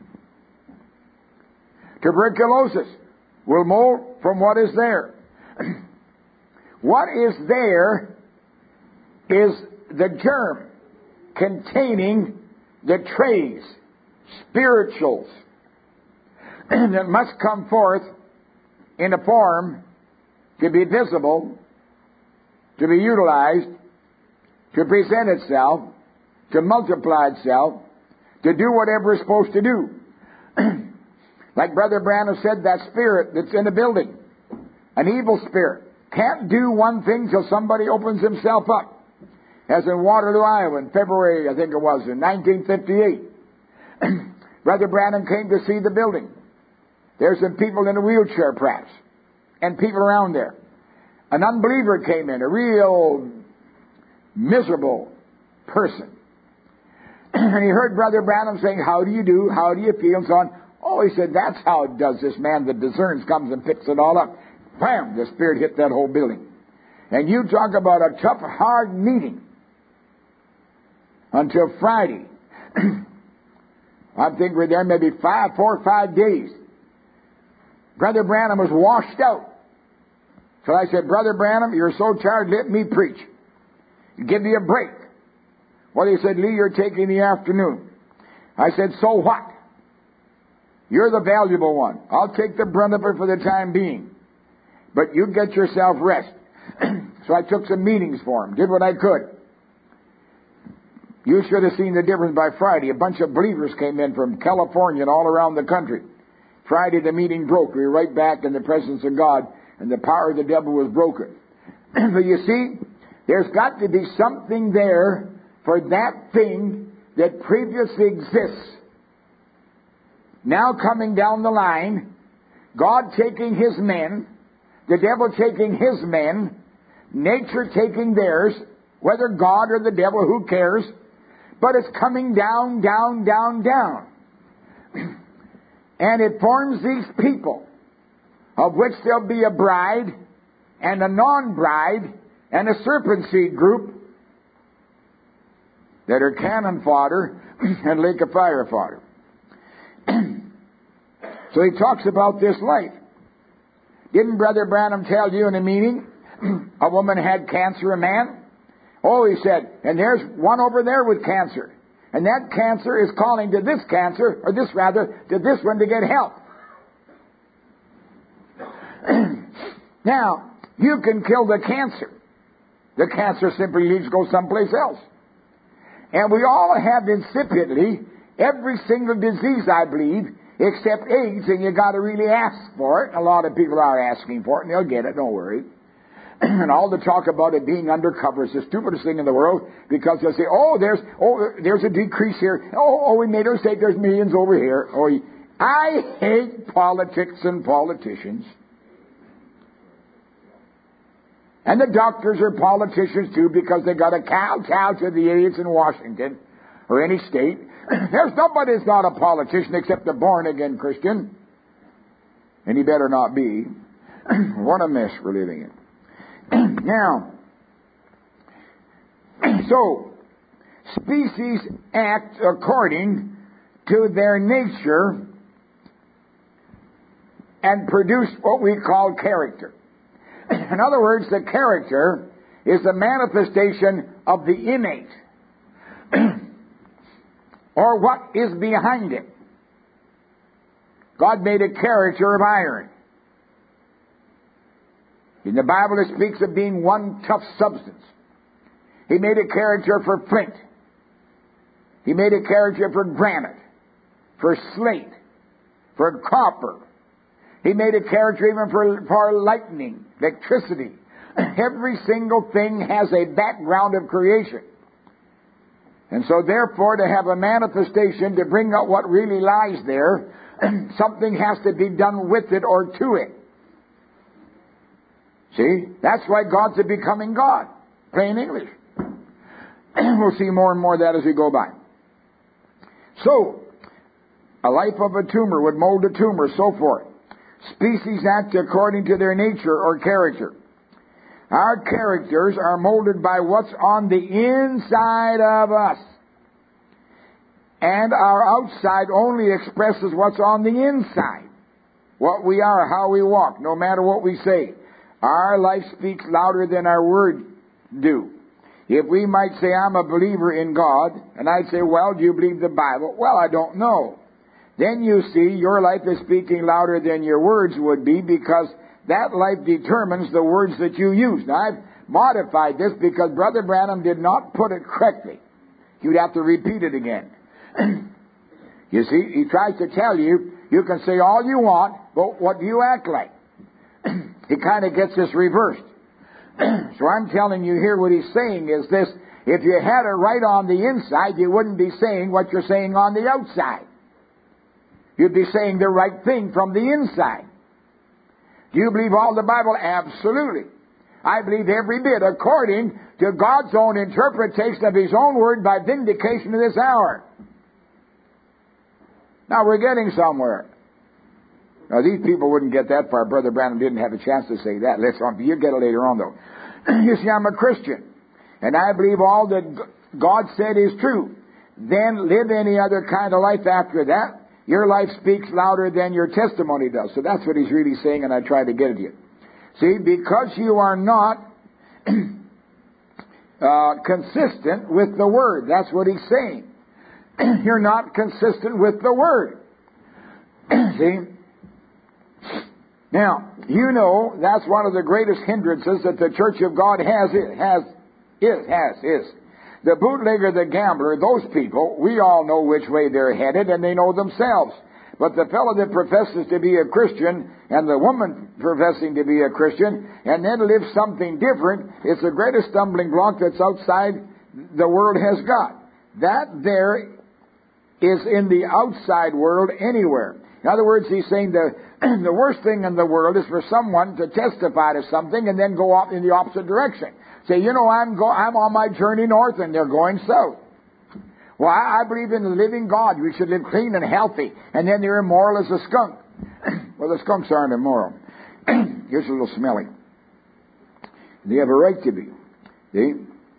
S1: Tuberculosis will mold from what is there. What is there is the germ containing the trace, spirituals, that must come forth in a form to be visible, to be utilized, to present itself, to multiply itself, to do whatever it's supposed to do. Like Brother Branham said, that spirit that's in the building, an evil spirit, can't do one thing till somebody opens himself up. As in Waterloo, Iowa, in February, I think it was, in 1958. Brother Branham came to see the building. There's some people in a wheelchair, perhaps, and people around there. An unbeliever came in, a real miserable person. And he heard Brother Branham saying, how do you do? How do you feel? And so on. Oh, he said, that's how it does. This man that discerns comes and picks it all up. Wham! The Spirit hit that whole building. And you talk about a tough, hard meeting until Friday. I think we're there maybe 4 or 5 days. Brother Branham was washed out. So I said, Brother Branham, you're so tired, let me preach. Give me a break. Well, he said, Lee, you're taking the afternoon. I said, so what? You're the valuable one. I'll take the brunt of it for the time being. But you get yourself rest. So I took some meetings for him, did what I could. You should have seen the difference by Friday. A bunch of believers came in from California and all around the country. Friday the meeting broke. We were right back in the presence of God, and the power of the devil was broken. But you see, there's got to be something there for that thing that previously exists. Now coming down the line, God taking His men, the devil taking his men, nature taking theirs, whether God or the devil, who cares? But it's coming down, down, down, down. And it forms these people, of which there'll be a bride and a non-bride and a serpent seed group that are cannon fodder and lake of fire fodder. So he talks about this life. Didn't Brother Branham tell you in a meeting a woman had cancer, a man? Oh, he said, and there's one over there with cancer. And that cancer is calling to this cancer, or this rather, to this one to get help. Now, you can kill the cancer. The cancer simply needs to go someplace else. And we all have incipiently every single disease, I believe, except AIDS, and you got to really ask for it. A lot of people are asking for it, and they'll get it, don't worry. And all the talk about it being undercover is the stupidest thing in the world, because they'll say, there's a decrease here. We made a mistake, there's millions over here. I hate politics and politicians. And the doctors are politicians too, because they got to kowtow to the idiots in Washington or any state. There's nobody that's not a politician except a born-again Christian. And he better not be. What a mess we're living in. Now, so, species act according to their nature and produce what we call character. In other words, the character is the manifestation of the innate, or what is behind it. God made a character of iron. In the Bible it speaks of being one tough substance. He made a character for flint. He made a character for granite, for slate, for copper. He made a character even for lightning, electricity. Every single thing has a background of creation. And so therefore, to have a manifestation to bring out what really lies there, something has to be done with it or to it. See? That's why God's a becoming God. Plain English. We'll see more and more of that as we go by. So, a life of a tumor would mold a tumor, so forth. Species act according to their nature or character. Our characters are molded by what's on the inside of us. And our outside only expresses what's on the inside. What we are, how we walk, no matter what we say. Our life speaks louder than our words do. If we might say, I'm a believer in God, and I'd say, well, do you believe the Bible? Well, I don't know. Then you see, your life is speaking louder than your words would be, because that life determines the words that you use. Now, I've modified this because Brother Branham did not put it correctly. You'd have to repeat it again. You see, he tries to tell you, you can say all you want, but what do you act like? He kind of gets this reversed. So I'm telling you here what he's saying is this: if you had it right on the inside, you wouldn't be saying what you're saying on the outside. You'd be saying the right thing from the inside. Do you believe all the Bible? Absolutely. I believe every bit according to God's own interpretation of His own Word by vindication of this hour. Now we're getting somewhere. Now these people wouldn't get that far. Brother Branham didn't have a chance to say that. You'll get it later on though. You see, I'm a Christian. And I believe all that God said is true. Then live any other kind of life after that. Your life speaks louder than your testimony does. So that's what he's really saying, and I try to get it to you. See, because you are not consistent with the Word. That's what he's saying. You're not consistent with the Word. See? Now, you know that's one of the greatest hindrances that the Church of God is. The bootlegger, the gambler, those people, we all know which way they're headed, and they know themselves. But the fellow that professes to be a Christian, and the woman professing to be a Christian, and then lives something different, it's the greatest stumbling block that's outside the world has got. That there is in the outside world anywhere. In other words, he's saying the worst thing in the world is for someone to testify to something and then go off in the opposite direction. Say, I'm on my journey north, and they're going south. Well, I believe in the living God. We should live clean and healthy. And then they're immoral as a skunk. Well, the skunks aren't immoral. Just a little smelly. They have a right to be. See?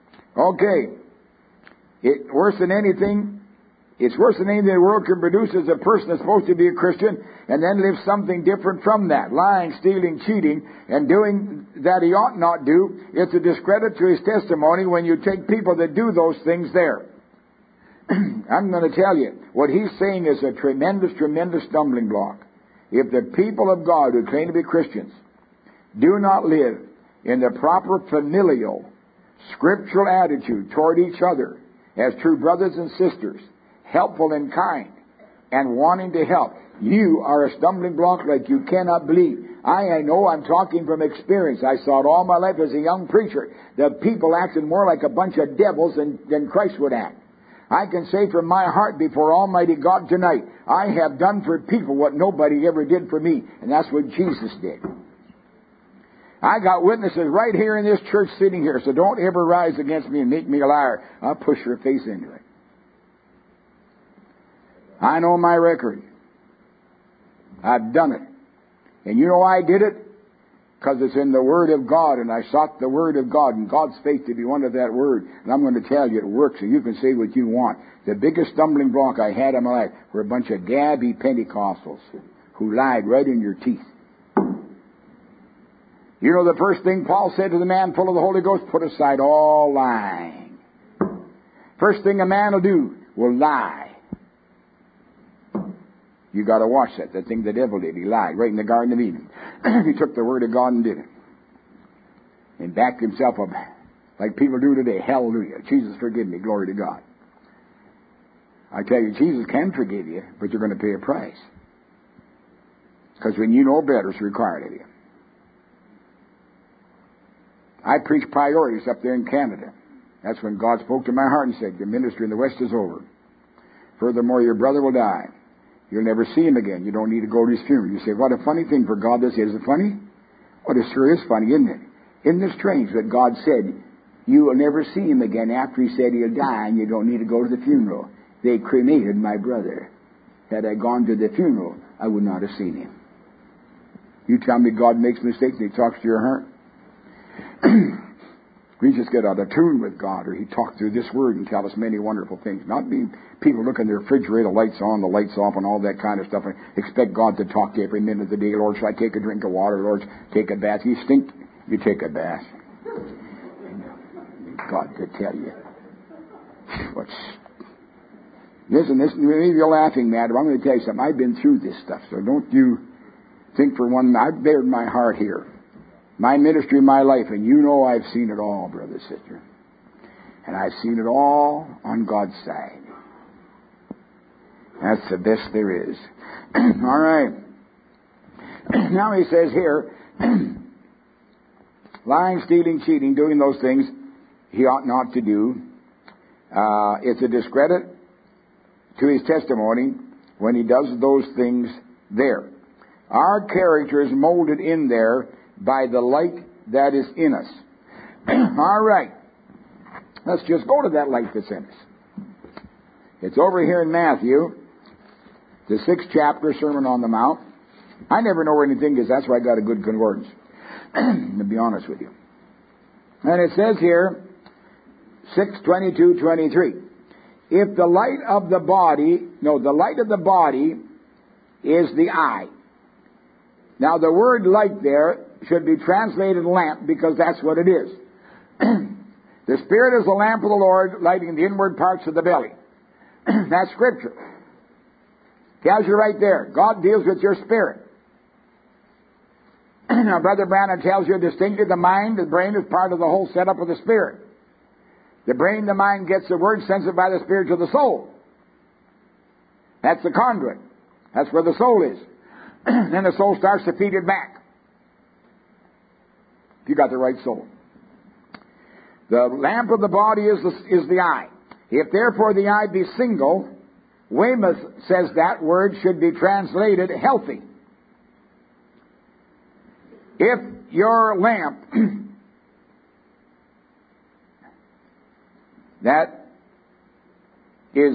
S1: Okay. Worse than anything the world can produce is a person that's supposed to be a Christian and then live something different from that. Lying, stealing, cheating, and doing that he ought not do. It's a discredit to his testimony when you take people that do those things there. I'm going to tell you, what he's saying is a tremendous, tremendous stumbling block. If the people of God who claim to be Christians do not live in the proper familial, scriptural attitude toward each other as true brothers and sisters, helpful and kind, and wanting to help, you are a stumbling block like you cannot believe. I know I'm talking from experience. I saw it all my life as a young preacher. The people acted more like a bunch of devils than Christ would act. I can say from my heart before Almighty God tonight, I have done for people what nobody ever did for me, and that's what Jesus did. I got witnesses right here in this church sitting here, so don't ever rise against me and make me a liar. I'll push your face into it. I know my record. I've done it. And you know why I did it? Because it's in the Word of God, and I sought the Word of God, and God's faith to be one of that Word. And I'm going to tell you, it works, and you can say what you want. The biggest stumbling block I had in my life were a bunch of gabby Pentecostals who lied right in your teeth. You know the first thing Paul said to the man full of the Holy Ghost? Put aside all lying. First thing a man will do will lie. You got to watch that. The thing the devil did, he lied right in the Garden of Eden. He took the Word of God and did it. And backed himself up like people do today. Hallelujah. Jesus, forgive me. Glory to God. I tell you, Jesus can forgive you, but you're going to pay a price. Because when you know better, it's required of you. I preach priorities up there in Canada. That's when God spoke to my heart and said, your ministry in the West is over. Furthermore, your brother will die. You'll never see him again. You don't need to go to his funeral. You say, what a funny thing for God to say. Is it funny? Well, it sure is funny, isn't it? Isn't it strange that God said, you will never see him again after he said he'll die and you don't need to go to the funeral? They cremated my brother. Had I gone to the funeral, I would not have seen him. You tell me God makes mistakes and he talks to your heart? We just get out of tune with God, or he talked through this Word and tell us many wonderful things. Not being people look in their refrigerator, lights on, the lights off, and all that kind of stuff, and expect God to talk to you every minute of the day. Lord, shall I take a drink of water? Lord, take a bath. You stink, you take a bath. God to tell you. Listen, maybe you're laughing, man, but I'm going to tell you something. I've been through this stuff, so don't you think for one, I've bared my heart here. My ministry, my life, and you know I've seen it all, brother, sister. And I've seen it all on God's side. That's the best there is. All right. Now he says here, lying, stealing, cheating, doing those things he ought not to do. It's a discredit to his testimony when he does those things there. Our character is molded in there by the light that is in us. All right. Let's just go to that light that's in us. It's over here in Matthew, the 6th chapter, Sermon on the Mount. I never know where anything is. That's why I got a good concordance, to be honest with you. And it says here, 6:22-23. If the light of the body is the eye. Now the word light there should be translated lamp because that's what it is. The Spirit is the lamp of the Lord, lighting the inward parts of the belly. That's Scripture. Tells you right there. God deals with your spirit. Now, Brother Branham tells you distinctly the mind, the brain is part of the whole setup of the spirit. The brain, the mind gets the word, sends it by the Spirit to the soul. That's the conduit. That's where the soul is. Then the soul starts to feed it back. If you got the right soul. The lamp of the body is the eye. If therefore the eye be single, Weymouth says that word should be translated healthy. If your lamp that is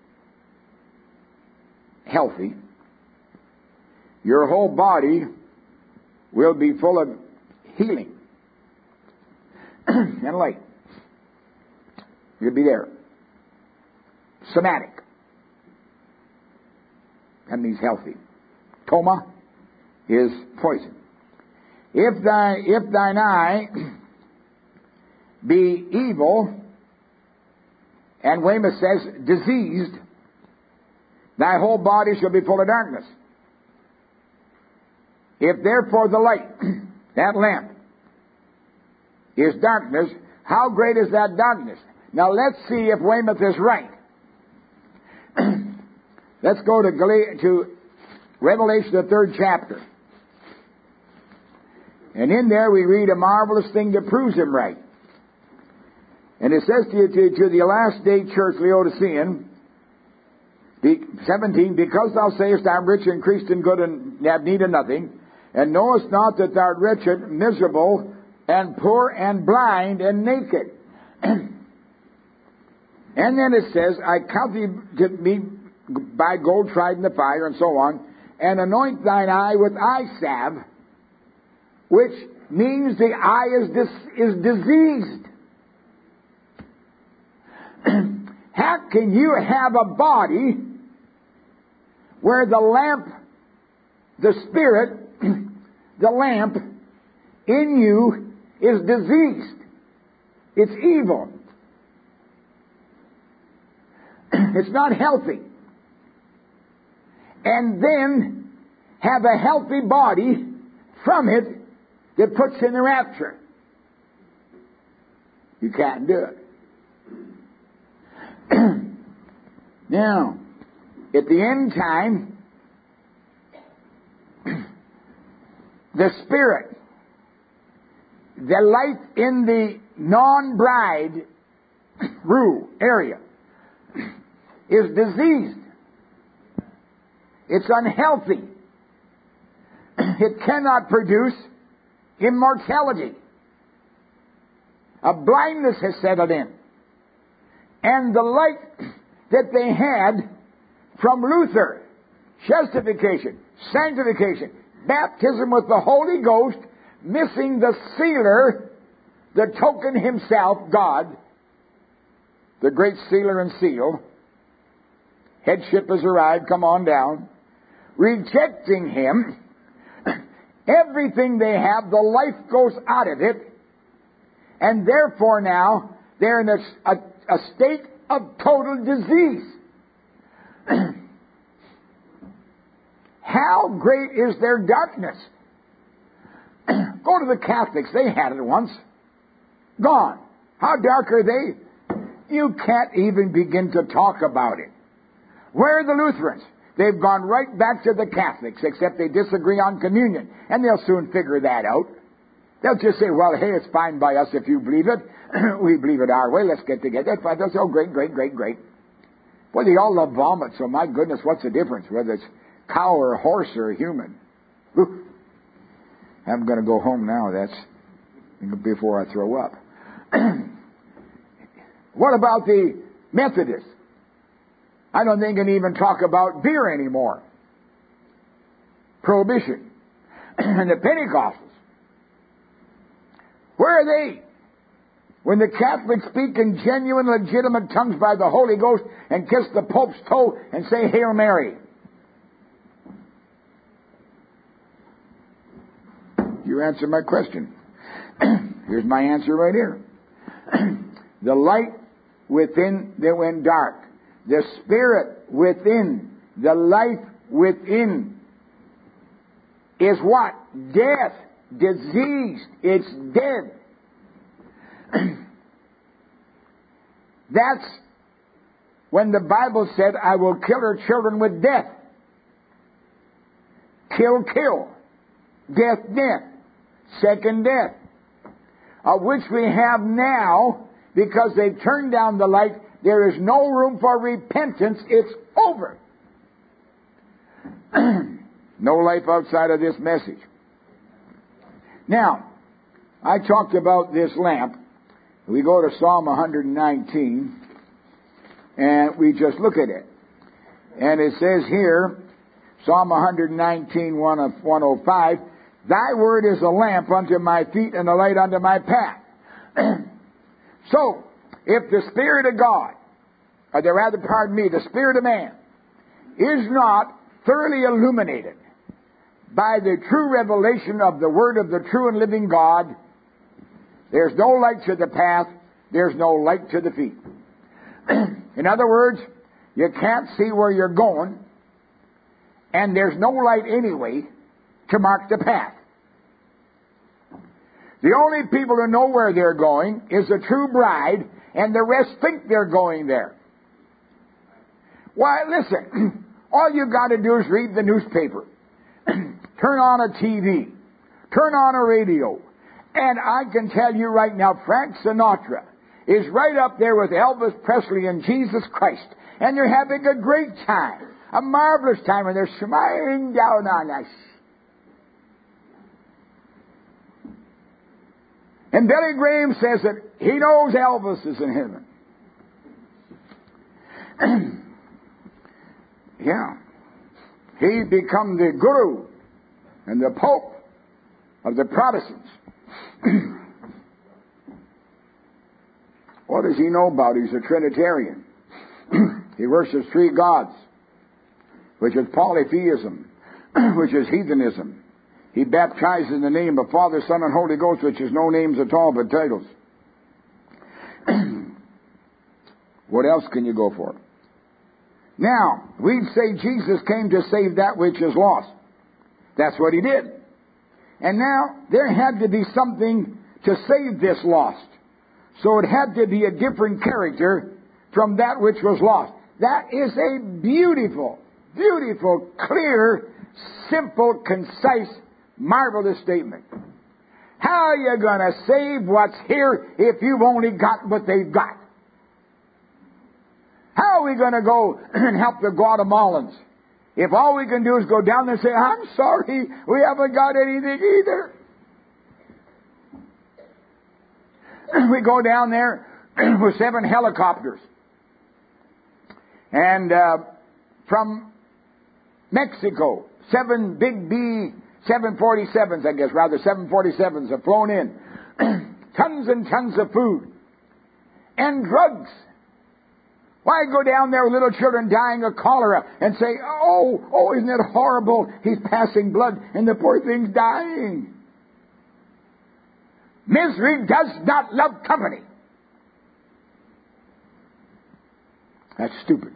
S1: healthy, your whole body will be full of healing and light. You'll be there. Somatic. That means healthy. Coma is poison. If thine eye be evil, and Weymouth says diseased, thy whole body shall be full of darkness. If therefore the light, that lamp, is darkness, how great is that darkness? Now let's see if Weymouth is right. Let's go to Revelation, the 3rd chapter. And in there we read a marvelous thing that proves him right. And it says to the last day church, Laodicean, 17, because thou sayest, I am rich and increased in good and have need of nothing, and knowest not that thou art wretched, miserable, and poor, and blind, and naked. And then it says, I count thee to be by gold tried in the fire, and so on, and anoint thine eye with eye salve, which means the eye is diseased. How can you have a body where the lamp, the spirit, the lamp in you is diseased? It's evil. It's not healthy. And then have a healthy body from it that puts in the rapture. You can't do it. Now, at the end time, the Spirit, the light in the non-bride area, is diseased. It's unhealthy. It cannot produce immortality. A blindness has settled in. And the light that they had from Luther, justification, sanctification, baptism with the Holy Ghost, missing the sealer, the token himself, God, the great sealer and seal. Headship has arrived, come on down. Rejecting him, everything they have, the life goes out of it, and therefore now they're in a state of total disease. How great is their darkness? Go to the Catholics. They had it once. Gone. How dark are they? You can't even begin to talk about it. Where are the Lutherans? They've gone right back to the Catholics, except they disagree on communion. And they'll soon figure that out. They'll just say, well, hey, it's fine by us if you believe it. We believe it our way. Let's get together. They'll say, oh, great, great, great, great. Well, they all love vomit, so my goodness, what's the difference, whether it's cow or horse or human? Whew. I'm going to go home now. That's before I throw up. What about the Methodists? I don't think they can even talk about beer anymore. Prohibition. And the Pentecostals. Where are they? When the Catholics speak in genuine, legitimate tongues by the Holy Ghost and kiss the Pope's toe and say, Hail Mary. You answer my question. Here's my answer right here. The light within that went dark. The Spirit within, the life within is what? Death. Disease. It's dead. That's when the Bible said, I will kill her children with death. Kill, kill. Death, death. Second death. Of which we have now, because they've turned down the light, there is no room for repentance. It's over. No life outside of this message. Now, I talked about this lamp. We go to Psalm 119, and we just look at it. And it says here, Psalm 119, 105, Thy word is a lamp unto my feet and a light unto my path. So, if the Spirit of God, the Spirit of man, is not thoroughly illuminated by the true revelation of the word of the true and living God, there's no light to the path, there's no light to the feet. In other words, you can't see where you're going, and there's no light anyway to mark the path. The only people who know where they're going is the true bride, and the rest think they're going there. Why, listen, all you got to do is read the newspaper, turn on a TV, turn on a radio, and I can tell you right now, Frank Sinatra is right up there with Elvis Presley and Jesus Christ, and they're having a great time, a marvelous time, and they're smiling down on us. And Billy Graham says that he knows Elvis is in heaven. Yeah. He's become the guru and the pope of the Protestants. What does he know about? He's a Trinitarian. He worships three gods, which is polytheism, which is heathenism. He baptized in the name of Father, Son, and Holy Ghost, which is no names at all, but titles. What else can you go for? Now, we'd say Jesus came to save that which is lost. That's what he did. And now, there had to be something to save this lost. So it had to be a different character from that which was lost. That is a beautiful, beautiful, clear, simple, concise, marvelous statement. How are you going to save what's here if you've only got what they've got? How are we going to go and help the Guatemalans if all we can do is go down there and say, I'm sorry, we haven't got anything either? We go down there with 7 helicopters. And from Mexico, 7 big B-747s, 747s have flown in. Tons and tons of food. And drugs. Why go down there with little children dying of cholera and say, oh, isn't it horrible? He's passing blood and the poor thing's dying. Misery does not love company. That's stupid.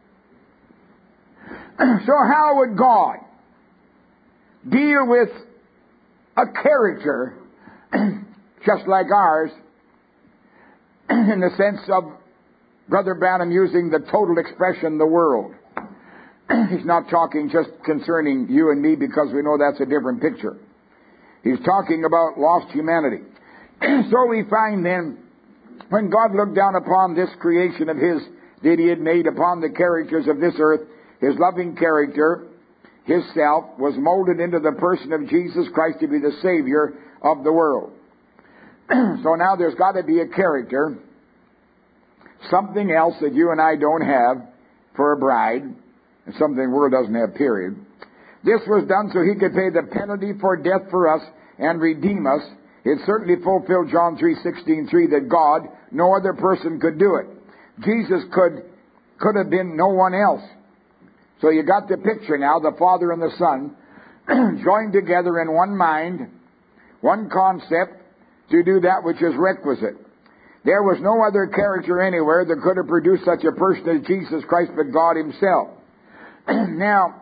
S1: So how would God deal with a character just like ours in the sense of Brother Branham using the total expression, the world? He's not talking just concerning you and me because we know that's a different picture. He's talking about lost humanity. So we find then, when God looked down upon this creation of His that He had made upon the characters of this earth, His loving character, His self, was molded into the person of Jesus Christ to be the Savior of the world. So now there's got to be a character, something else that you and I don't have for a bride, and something the world doesn't have, period. This was done so He could pay the penalty for death for us and redeem us. It certainly fulfilled John 3:16:3 that God, no other person could do it. Jesus could have been no one else. So you got the picture now, the Father and the Son joined together in one mind, one concept, to do that which is requisite. There was no other character anywhere that could have produced such a person as Jesus Christ but God Himself. Now,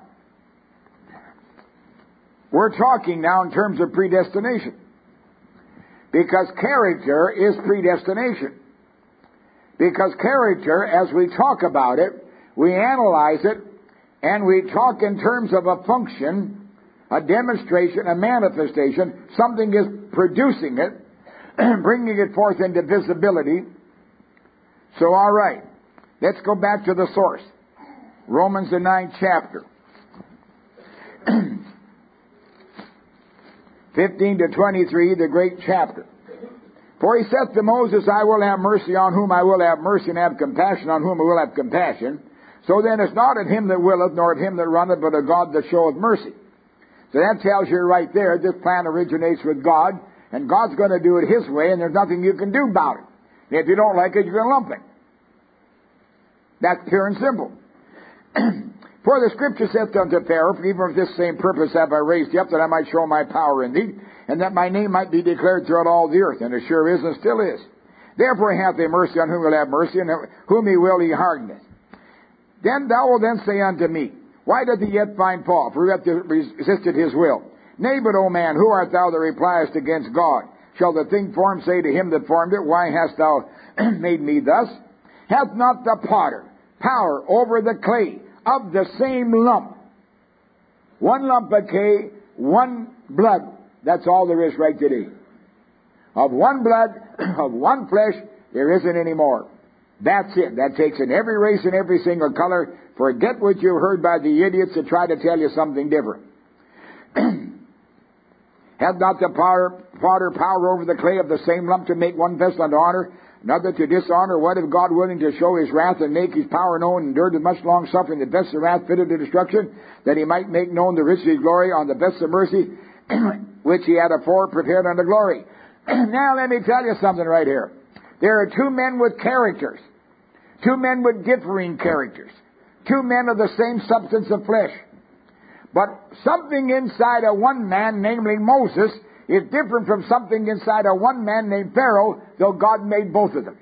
S1: we're talking now in terms of predestination. Because character is predestination. Because character, as we talk about it, we analyze it, and we talk in terms of a function, a demonstration, a manifestation. Something is producing it, bringing it forth into visibility. So, all right, let's go back to the source. Romans, the 9th chapter. 15 to 23, the great chapter. For he saith to Moses, I will have mercy on whom I will have mercy, and have compassion on whom I will have compassion. So then it's not of him that willeth, nor of him that runneth, but of God that showeth mercy. So that tells you right there, this plan originates with God, and God's going to do it His way, and there's nothing you can do about it. And if you don't like it, you're going to lump it. That's pure and simple. For the Scripture saith unto Pharaoh, even for this same purpose have I raised thee up, that I might show my power in thee, and that my name might be declared throughout all the earth. And it sure is, and still is. Therefore hath he mercy on whom he will have mercy, and whom he will he hardeneth. Then thou wilt then say unto me, why doth he yet find fault? For he hath resisted his will. Nay, but, O man, who art thou that repliest against God? Shall the thing formed say to him that formed it, why hast thou made me thus? Hath not the potter power over the clay of the same lump? One lump of clay, one blood. That's all there is right today. Of one blood, of one flesh, there isn't any more. That's it. That takes in every race and every single color. Forget what you heard by the idiots that try to tell you something different. Hath not the potter power over the clay of the same lump to make one vessel unto honor, another to dishonor? What if God, willing to show His wrath and make His power known, endured with much long suffering the vessel of wrath fitted to destruction, that He might make known the riches of His glory on the vessel of mercy, which He had afore prepared unto glory? Now let me tell you something right here. There are two men with characters. Two men with differing characters. Two men of the same substance of flesh. But something inside of one man, namely Moses, is different from something inside of one man named Pharaoh, though God made both of them.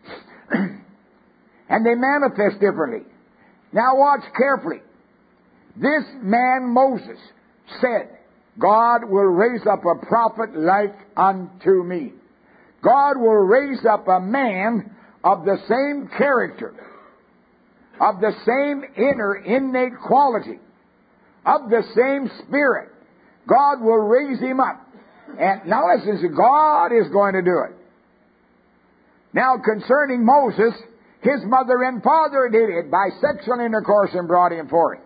S1: And they manifest differently. Now watch carefully. This man, Moses, said, God will raise up a prophet like unto me. God will raise up a man of the same character, of the same inner innate quality, of the same spirit. God will raise him up. And now listen, God is going to do it. Now concerning Moses, his mother and father did it by sexual intercourse and brought him forth.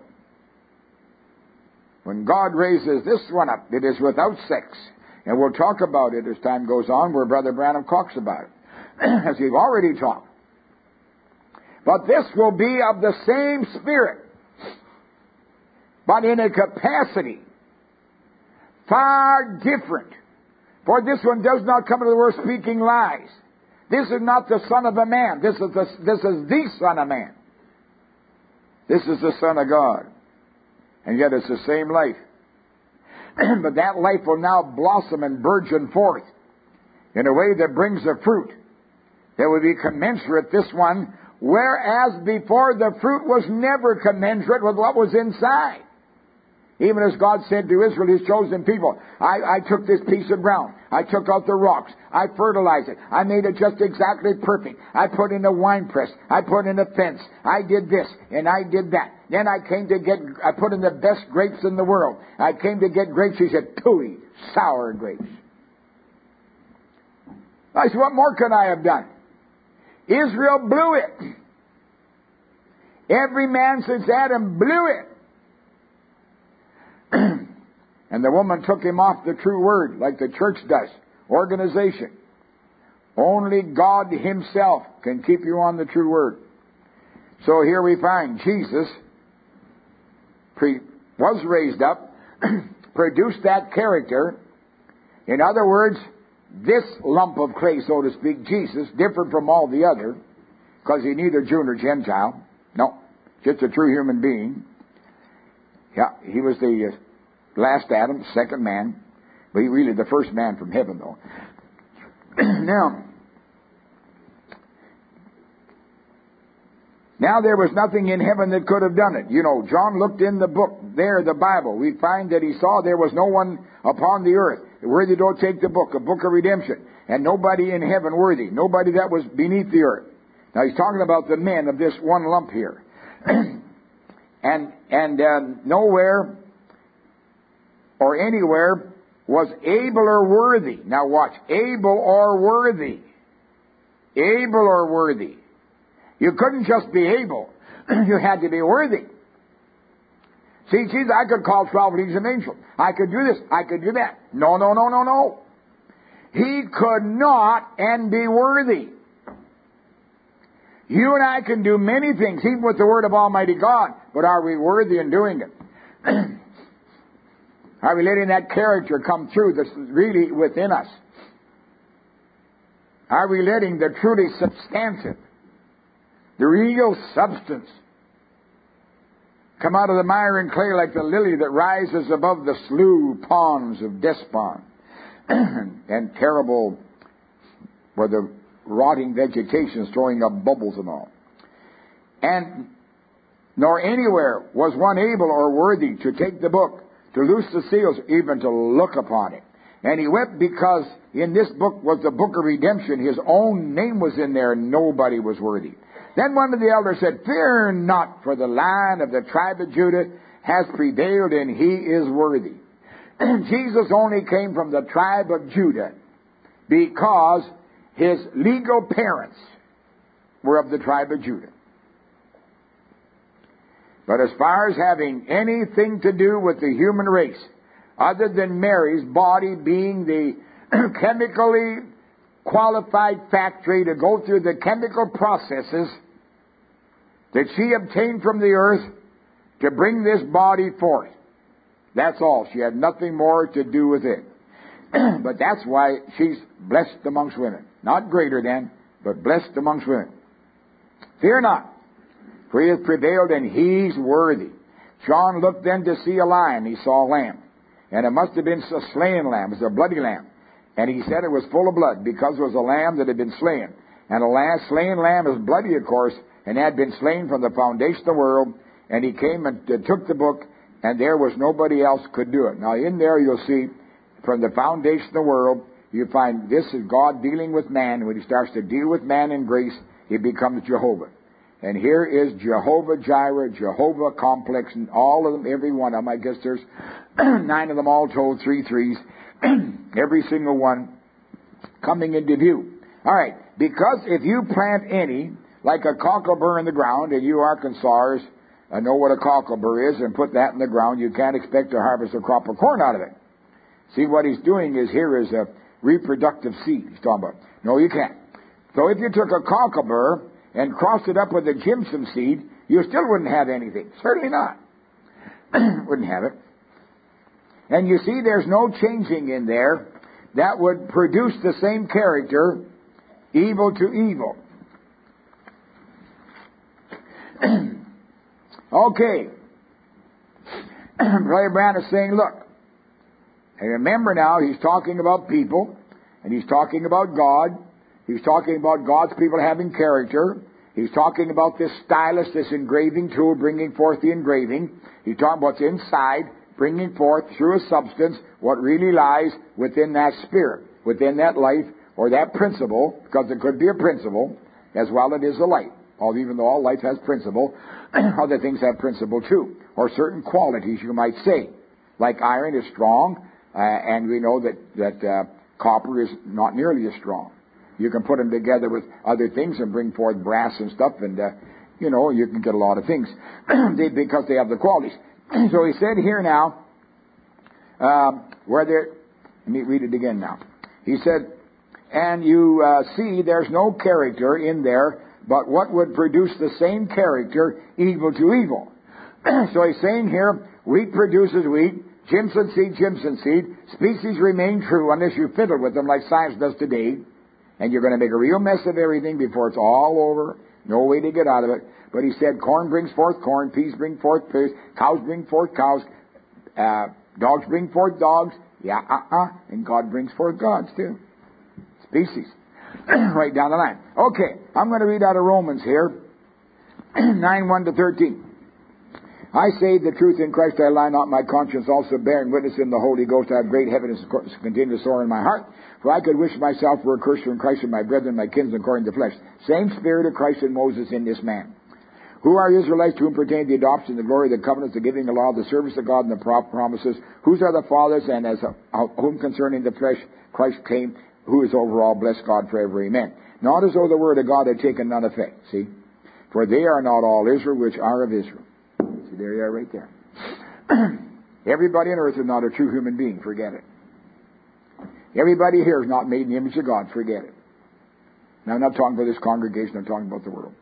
S1: When God raises this one up, it is without sex. And we'll talk about it as time goes on, where Brother Branham talks about it, as we've already talked. But this will be of the same spirit, but in a capacity far different. For this one does not come into the world speaking lies. This is not the son of a man. This is the Son of Man. This is the Son of God. And yet it's the same life. But that life will now blossom and burgeon forth in a way that brings a fruit that will be commensurate this one, whereas before the fruit was never commensurate with what was inside. Even as God said to Israel, His chosen people, I took this piece of ground. I took out the rocks. I fertilized it. I made it just exactly perfect. I put in a wine press. I put in a fence. I did this and I did that. Then I put in the best grapes in the world. I came to get grapes. He said, pooey, sour grapes. I said, what more could I have done? Israel blew it. Every man since Adam blew it. And the woman took him off the true word, like the church does. Organization. Only God Himself can keep you on the true word. So here we find Jesus was raised up, produced that character. In other words, this lump of clay, so to speak, Jesus, different from all the other, because He's neither Jew nor Gentile. No, just a true human being. Yeah, He was the last Adam, second man, but He really the first man from heaven, though. Now there was nothing in heaven that could have done it. You know, John looked in the book there, the Bible. We find that he saw there was no one upon the earth worthy to take the book, a book of redemption, and nobody in heaven worthy, nobody that was beneath the earth Now he's talking about the men of this one lump here. and nowhere or anywhere was able or worthy. Now watch. Able or worthy. Able or worthy. You couldn't just be able. You had to be worthy. See, Jesus, I could call 12 legions of angels. I could do this. I could do that. No, no, no, no, no. He could not and be worthy. You and I can do many things, even with the Word of Almighty God, but are we worthy in doing it? Are we letting that character come through that's really within us? Are we letting the truly substantive, the real substance, come out of the mire and clay like the lily that rises above the slough ponds of despond and terrible, where the rotting vegetation is throwing up bubbles and all. And nor anywhere was one able or worthy to take the book, to loose the seals, even to look upon it. And he wept because in this book was the book of redemption. His own name was in there, and nobody was worthy. Then one of the elders said, Fear not, for the Lion of the tribe of Judah has prevailed, and he is worthy. Jesus only came from the tribe of Judah because his legal parents were of the tribe of Judah. But as far as having anything to do with the human race, other than Mary's body being the chemically qualified factory to go through the chemical processes that she obtained from the earth to bring this body forth. That's all. She had nothing more to do with it. But that's why she's blessed amongst women. Not greater than, but blessed amongst women. Fear not, for he has prevailed, and he's worthy. John looked then to see a lion. He saw a lamb. And it must have been a slain lamb. It was a bloody lamb. And he said it was full of blood, because it was a lamb that had been slain. And a slain lamb is bloody, of course, and had been slain from the foundation of the world. And he came and took the book, and there was nobody else could do it. Now in there you'll see, from the foundation of the world, you find this is God dealing with man. When he starts to deal with man in grace, he becomes Jehovah. And here is Jehovah Jireh, Jehovah Complex, and all of them, every one of them. I guess there's 9 of them all told, 3 threes. Every single one coming into view. All right, because if you plant any, like a cocklebur in the ground, and you Arkansars know what a cocklebur is, and put that in the ground, you can't expect to harvest a crop of corn out of it. See, what he's doing is here is a reproductive seed he's talking about. No, you can't. So if you took a cocklebur and crossed it up with a Jimson seed, you still wouldn't have anything. Certainly not. Wouldn't have it. And you see, there's no changing in there that would produce the same character, evil to evil. Okay. Brother Branham is saying, look, and remember now, he's talking about people, and he's talking about God. He's talking about God's people having character. He's talking about this stylus, this engraving tool, bringing forth the engraving. He's talking about what's inside, bringing forth through a substance what really lies within that spirit, within that life, or that principle, because it could be a principle, as well it is a light. Even though all life has principle, other things have principle too, or certain qualities, you might say. Like iron is strong, and we know that copper is not nearly as strong. You can put them together with other things and bring forth brass and stuff, and you can get a lot of things because they have the qualities. So he said here now, let me read it again now. He said, and you see there's no character in there, but what would produce the same character, evil to evil. So he's saying here, wheat produces wheat, Jimson seed, species remain true unless you fiddle with them like science does today. And you're going to make a real mess of everything before it's all over. No way to get out of it. But he said corn brings forth corn, peas bring forth peas, cows bring forth cows, dogs bring forth dogs. And God brings forth gods too. Species. Right down the line. Okay, I'm going to read out of Romans here. 9:1-13. I say the truth in Christ, I lie not, my conscience also bearing witness in the Holy Ghost. I have great heaviness and continual sorrow in my heart. For I could wish myself were accursed from Christ and my brethren, my kinsmen according to the flesh. Same spirit of Christ and Moses in this man. Who are Israelites, to whom pertain the adoption, the glory, the covenants, the giving of law, the service of God, and the promises? Whose are the fathers, and as whom concerning the flesh Christ came, who is over all, bless God forever, amen. Not as though the word of God had taken none effect. See? For they are not all Israel, which are of Israel. See, there you are right there. Everybody on earth is not a true human being. Forget it. Everybody here is not made in the image of God. Forget it. Now, I'm not talking about this congregation. I'm talking about the world.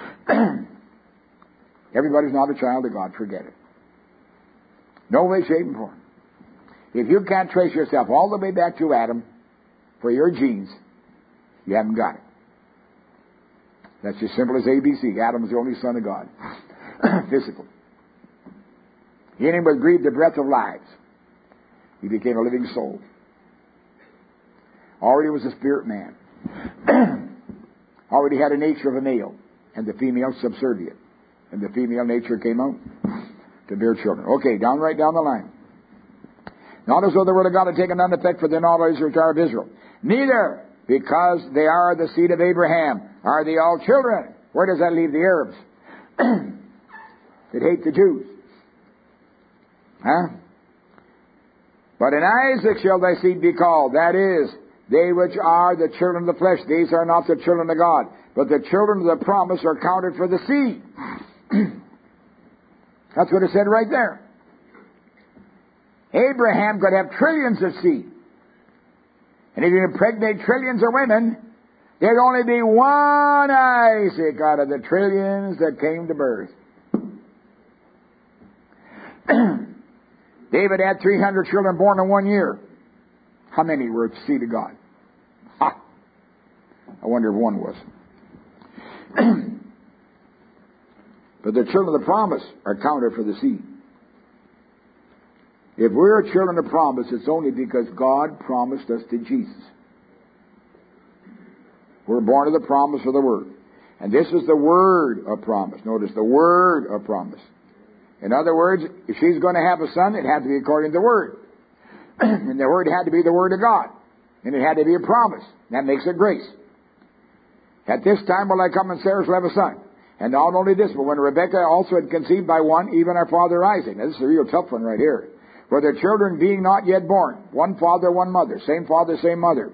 S1: Everybody's not a child of God. Forget it. No way, shape, and form. If you can't trace yourself all the way back to Adam for your genes, you haven't got it. That's as simple as ABC. Adam was the only son of God. Physical. In him was breathed the breath of lives. He became a living soul. Already was a spirit man. Already had a nature of a male. And the female subservient. And the female nature came out to bear children. Okay, right down the line. Not as though the word of God had taken none effect, for they're not all Israel, which are of Israel. Neither, because they are the seed of Abraham, are they all children. Where does that leave the Arabs? That hate the Jews. Huh? But in Isaac shall thy seed be called. That is, they which are the children of the flesh. These are not the children of God. But the children of the promise are counted for the seed. That's what it said right there. Abraham could have trillions of seed. And if you impregnate trillions of women, there'd only be one Isaac out of the trillions that came to birth. David had 300 children born in 1 year. How many were the seed of God? Ha! I wonder if one was. But the children of the promise are counted for the seed. If we're children of promise, it's only because God promised us to Jesus. We're born of the promise of the Word. And this is the Word of promise. Notice, the Word of promise. In other words, if she's going to have a son, it had to be according to the Word. And the Word had to be the Word of God. And it had to be a promise. That makes it grace. At this time will I come and Sarah shall have a son. And not only this, but when Rebekah also had conceived by one, even our father Isaac. Now this is a real tough one right here. For the children being not yet born, one father, one mother, same father, same mother.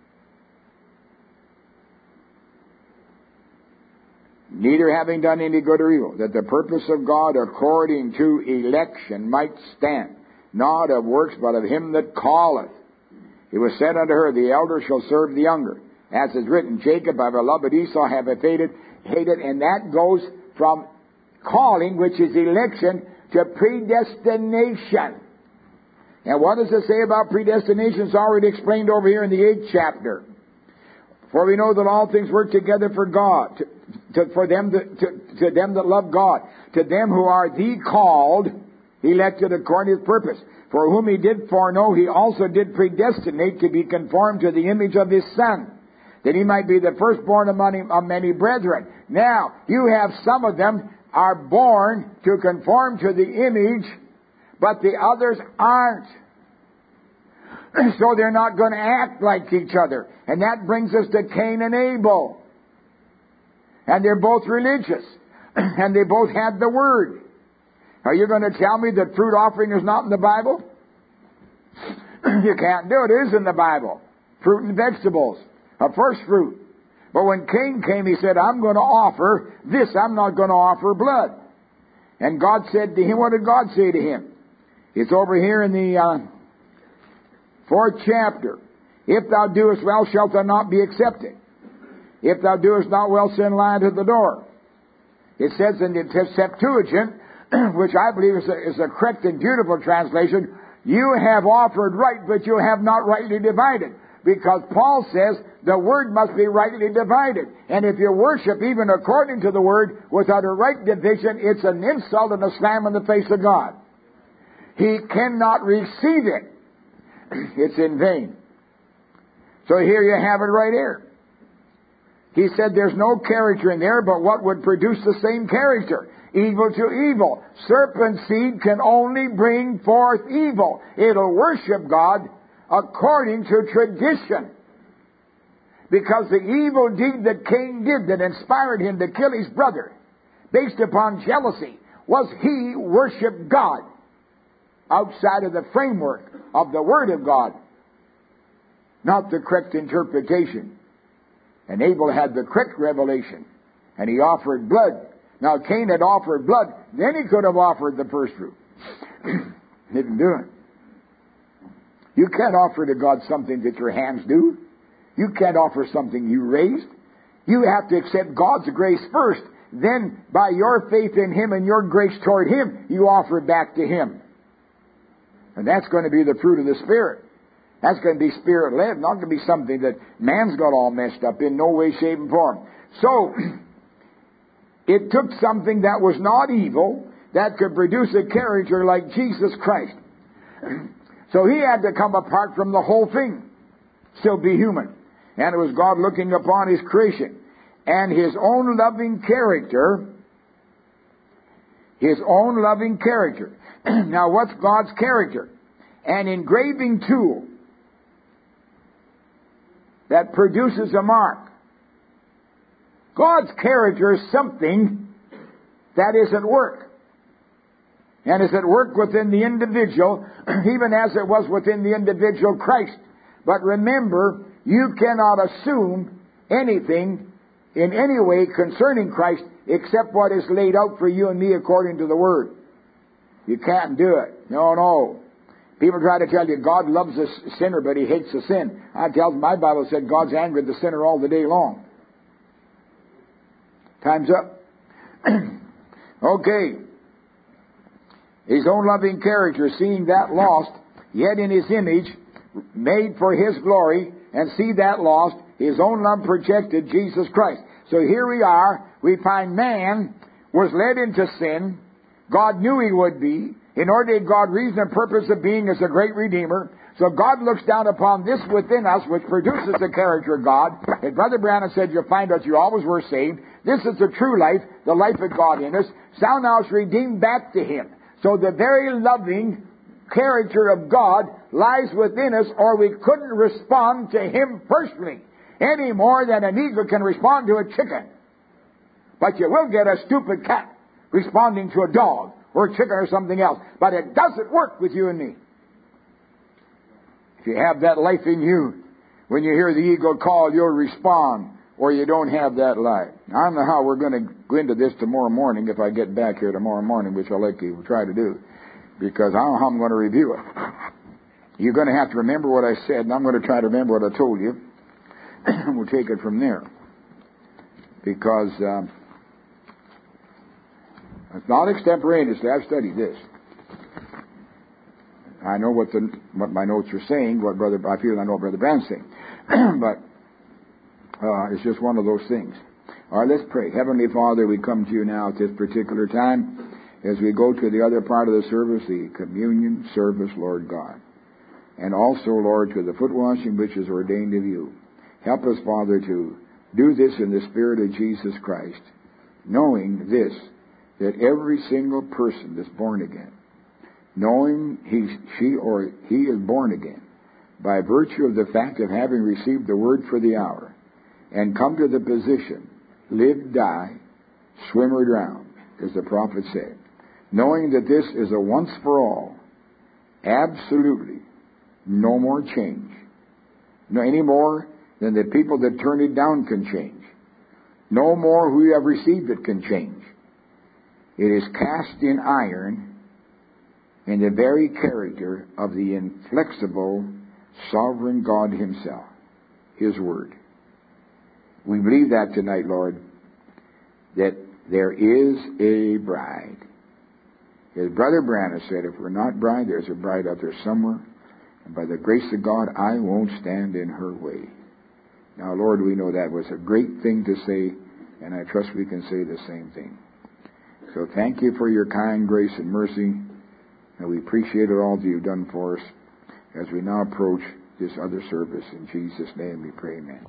S1: Neither having done any good or evil, that the purpose of God according to election might stand, not of works, but of him that calleth. It was said unto her, the elder shall serve the younger. As is written, Jacob I have loved, but Esau have hated. And that goes from calling, which is election, to predestination. And what does it say about predestination? It's already explained over here in the 8th chapter. For we know that all things work together for God, to them that love God, to them who are the called, elected according to his purpose. For whom he did foreknow, he also did predestinate to be conformed to the image of his Son, that he might be the firstborn of many brethren. Now, you have some of them are born to conform to the image, but the others aren't. So they're not going to act like each other. And that brings us to Cain and Abel. And they're both religious. And they both had the Word. Are you going to tell me that fruit offering is not in the Bible? You can't do it. It is in the Bible. Fruit and vegetables. A first fruit. But when Cain came, he said, I'm going to offer this. I'm not going to offer blood. And God said to him, what did God say to him? It's over here in the 4th chapter. If thou doest well, shalt thou not be accepted. If thou doest not well, sin lieth at the door. It says in the Septuagint, which I believe is a correct and beautiful translation, you have offered right, but you have not rightly divided. Because Paul says the Word must be rightly divided. And if you worship even according to the Word without a right division, it's an insult and a slam in the face of God. He cannot receive it. It's in vain. So here you have it right here. He said there's no character in there but what would produce the same character. Evil to evil. Serpent seed can only bring forth evil. It'll worship God according to tradition. Because the evil deed that Cain did that inspired him to kill his brother, based upon jealousy, was he worshiped God outside of the framework of the Word of God, not the correct interpretation. And Abel had the correct revelation, and he offered blood. Now Cain had offered blood, then he could have offered the first fruit. Didn't do it. You can't offer to God something that your hands do. You can't offer something you raised. You have to accept God's grace first. Then, by your faith in Him and your grace toward Him, you offer it back to Him. And that's going to be the fruit of the Spirit. That's going to be Spirit-led, not going to be something that man's got all messed up in no way, shape, and form. So, it took something that was not evil that could produce a character like Jesus Christ. So he had to come apart from the whole thing, still be human. And it was God looking upon His creation. And His own loving character, His own loving character. Now what's God's character? An engraving tool that produces a mark. God's character is something that is at work. And is at work within the individual, even as it was within the individual Christ. But remember, you cannot assume anything in any way concerning Christ except what is laid out for you and me according to the Word. You can't do it. No. People try to tell you God loves a sinner, but He hates the sin. I tell them, my Bible said God's angry at the sinner all the day long. Time's up. Okay. His own loving character, seeing that lost, yet in His image, made for His glory, and see that lost, His own love projected Jesus Christ. So here we are. We find man was led into sin. God knew he would be. In order God reason and purpose of being as a great Redeemer. So God looks down upon this within us, which produces the character of God. And Brother Branham said, you'll find out you always were saved. This is the true life, the life of God in us. So now it's redeemed back to Him. So the very loving character of God lies within us, or we couldn't respond to Him personally any more than an eagle can respond to a chicken. But you will get a stupid cat responding to a dog or a chicken or something else. But it doesn't work with you and me. If you have that life in you, when you hear the eagle call, you'll respond, or you don't have that life. I don't know how we're going to go into this tomorrow morning if I get back here tomorrow morning, which I'll let you try to do, because I don't know how I'm going to review it. You're going to have to remember what I said, and I'm going to try to remember what I told you. We'll take it from there. Because it's not extemporaneously. I've studied this. I know what my notes are saying, I know what Brother Branham's saying. But it's just one of those things. All right, let's pray. Heavenly Father, we come to you now at this particular time as we go to the other part of the service, the communion service, Lord God. And also, Lord, to the foot washing which is ordained of you. Help us, Father, to do this in the Spirit of Jesus Christ, knowing this, that every single person that's born again, knowing she or he is born again, by virtue of the fact of having received the word for the hour, and come to the position, live, die, swim or drown, as the prophet said, knowing that this is a once for all, absolutely no more change, no any more than the people that turn it down can change, no more who have received it can change. It is cast in iron in the very character of the inflexible, sovereign God Himself, His Word. We believe that tonight, Lord, that there is a bride. As Brother Branham said, if we're not bride, there's a bride out there somewhere. And by the grace of God, I won't stand in her way. Now, Lord, we know that was a great thing to say, and I trust we can say the same thing. So thank you for your kind grace and mercy, and we appreciate it all that you've done for us as we now approach this other service. In Jesus' name we pray, amen.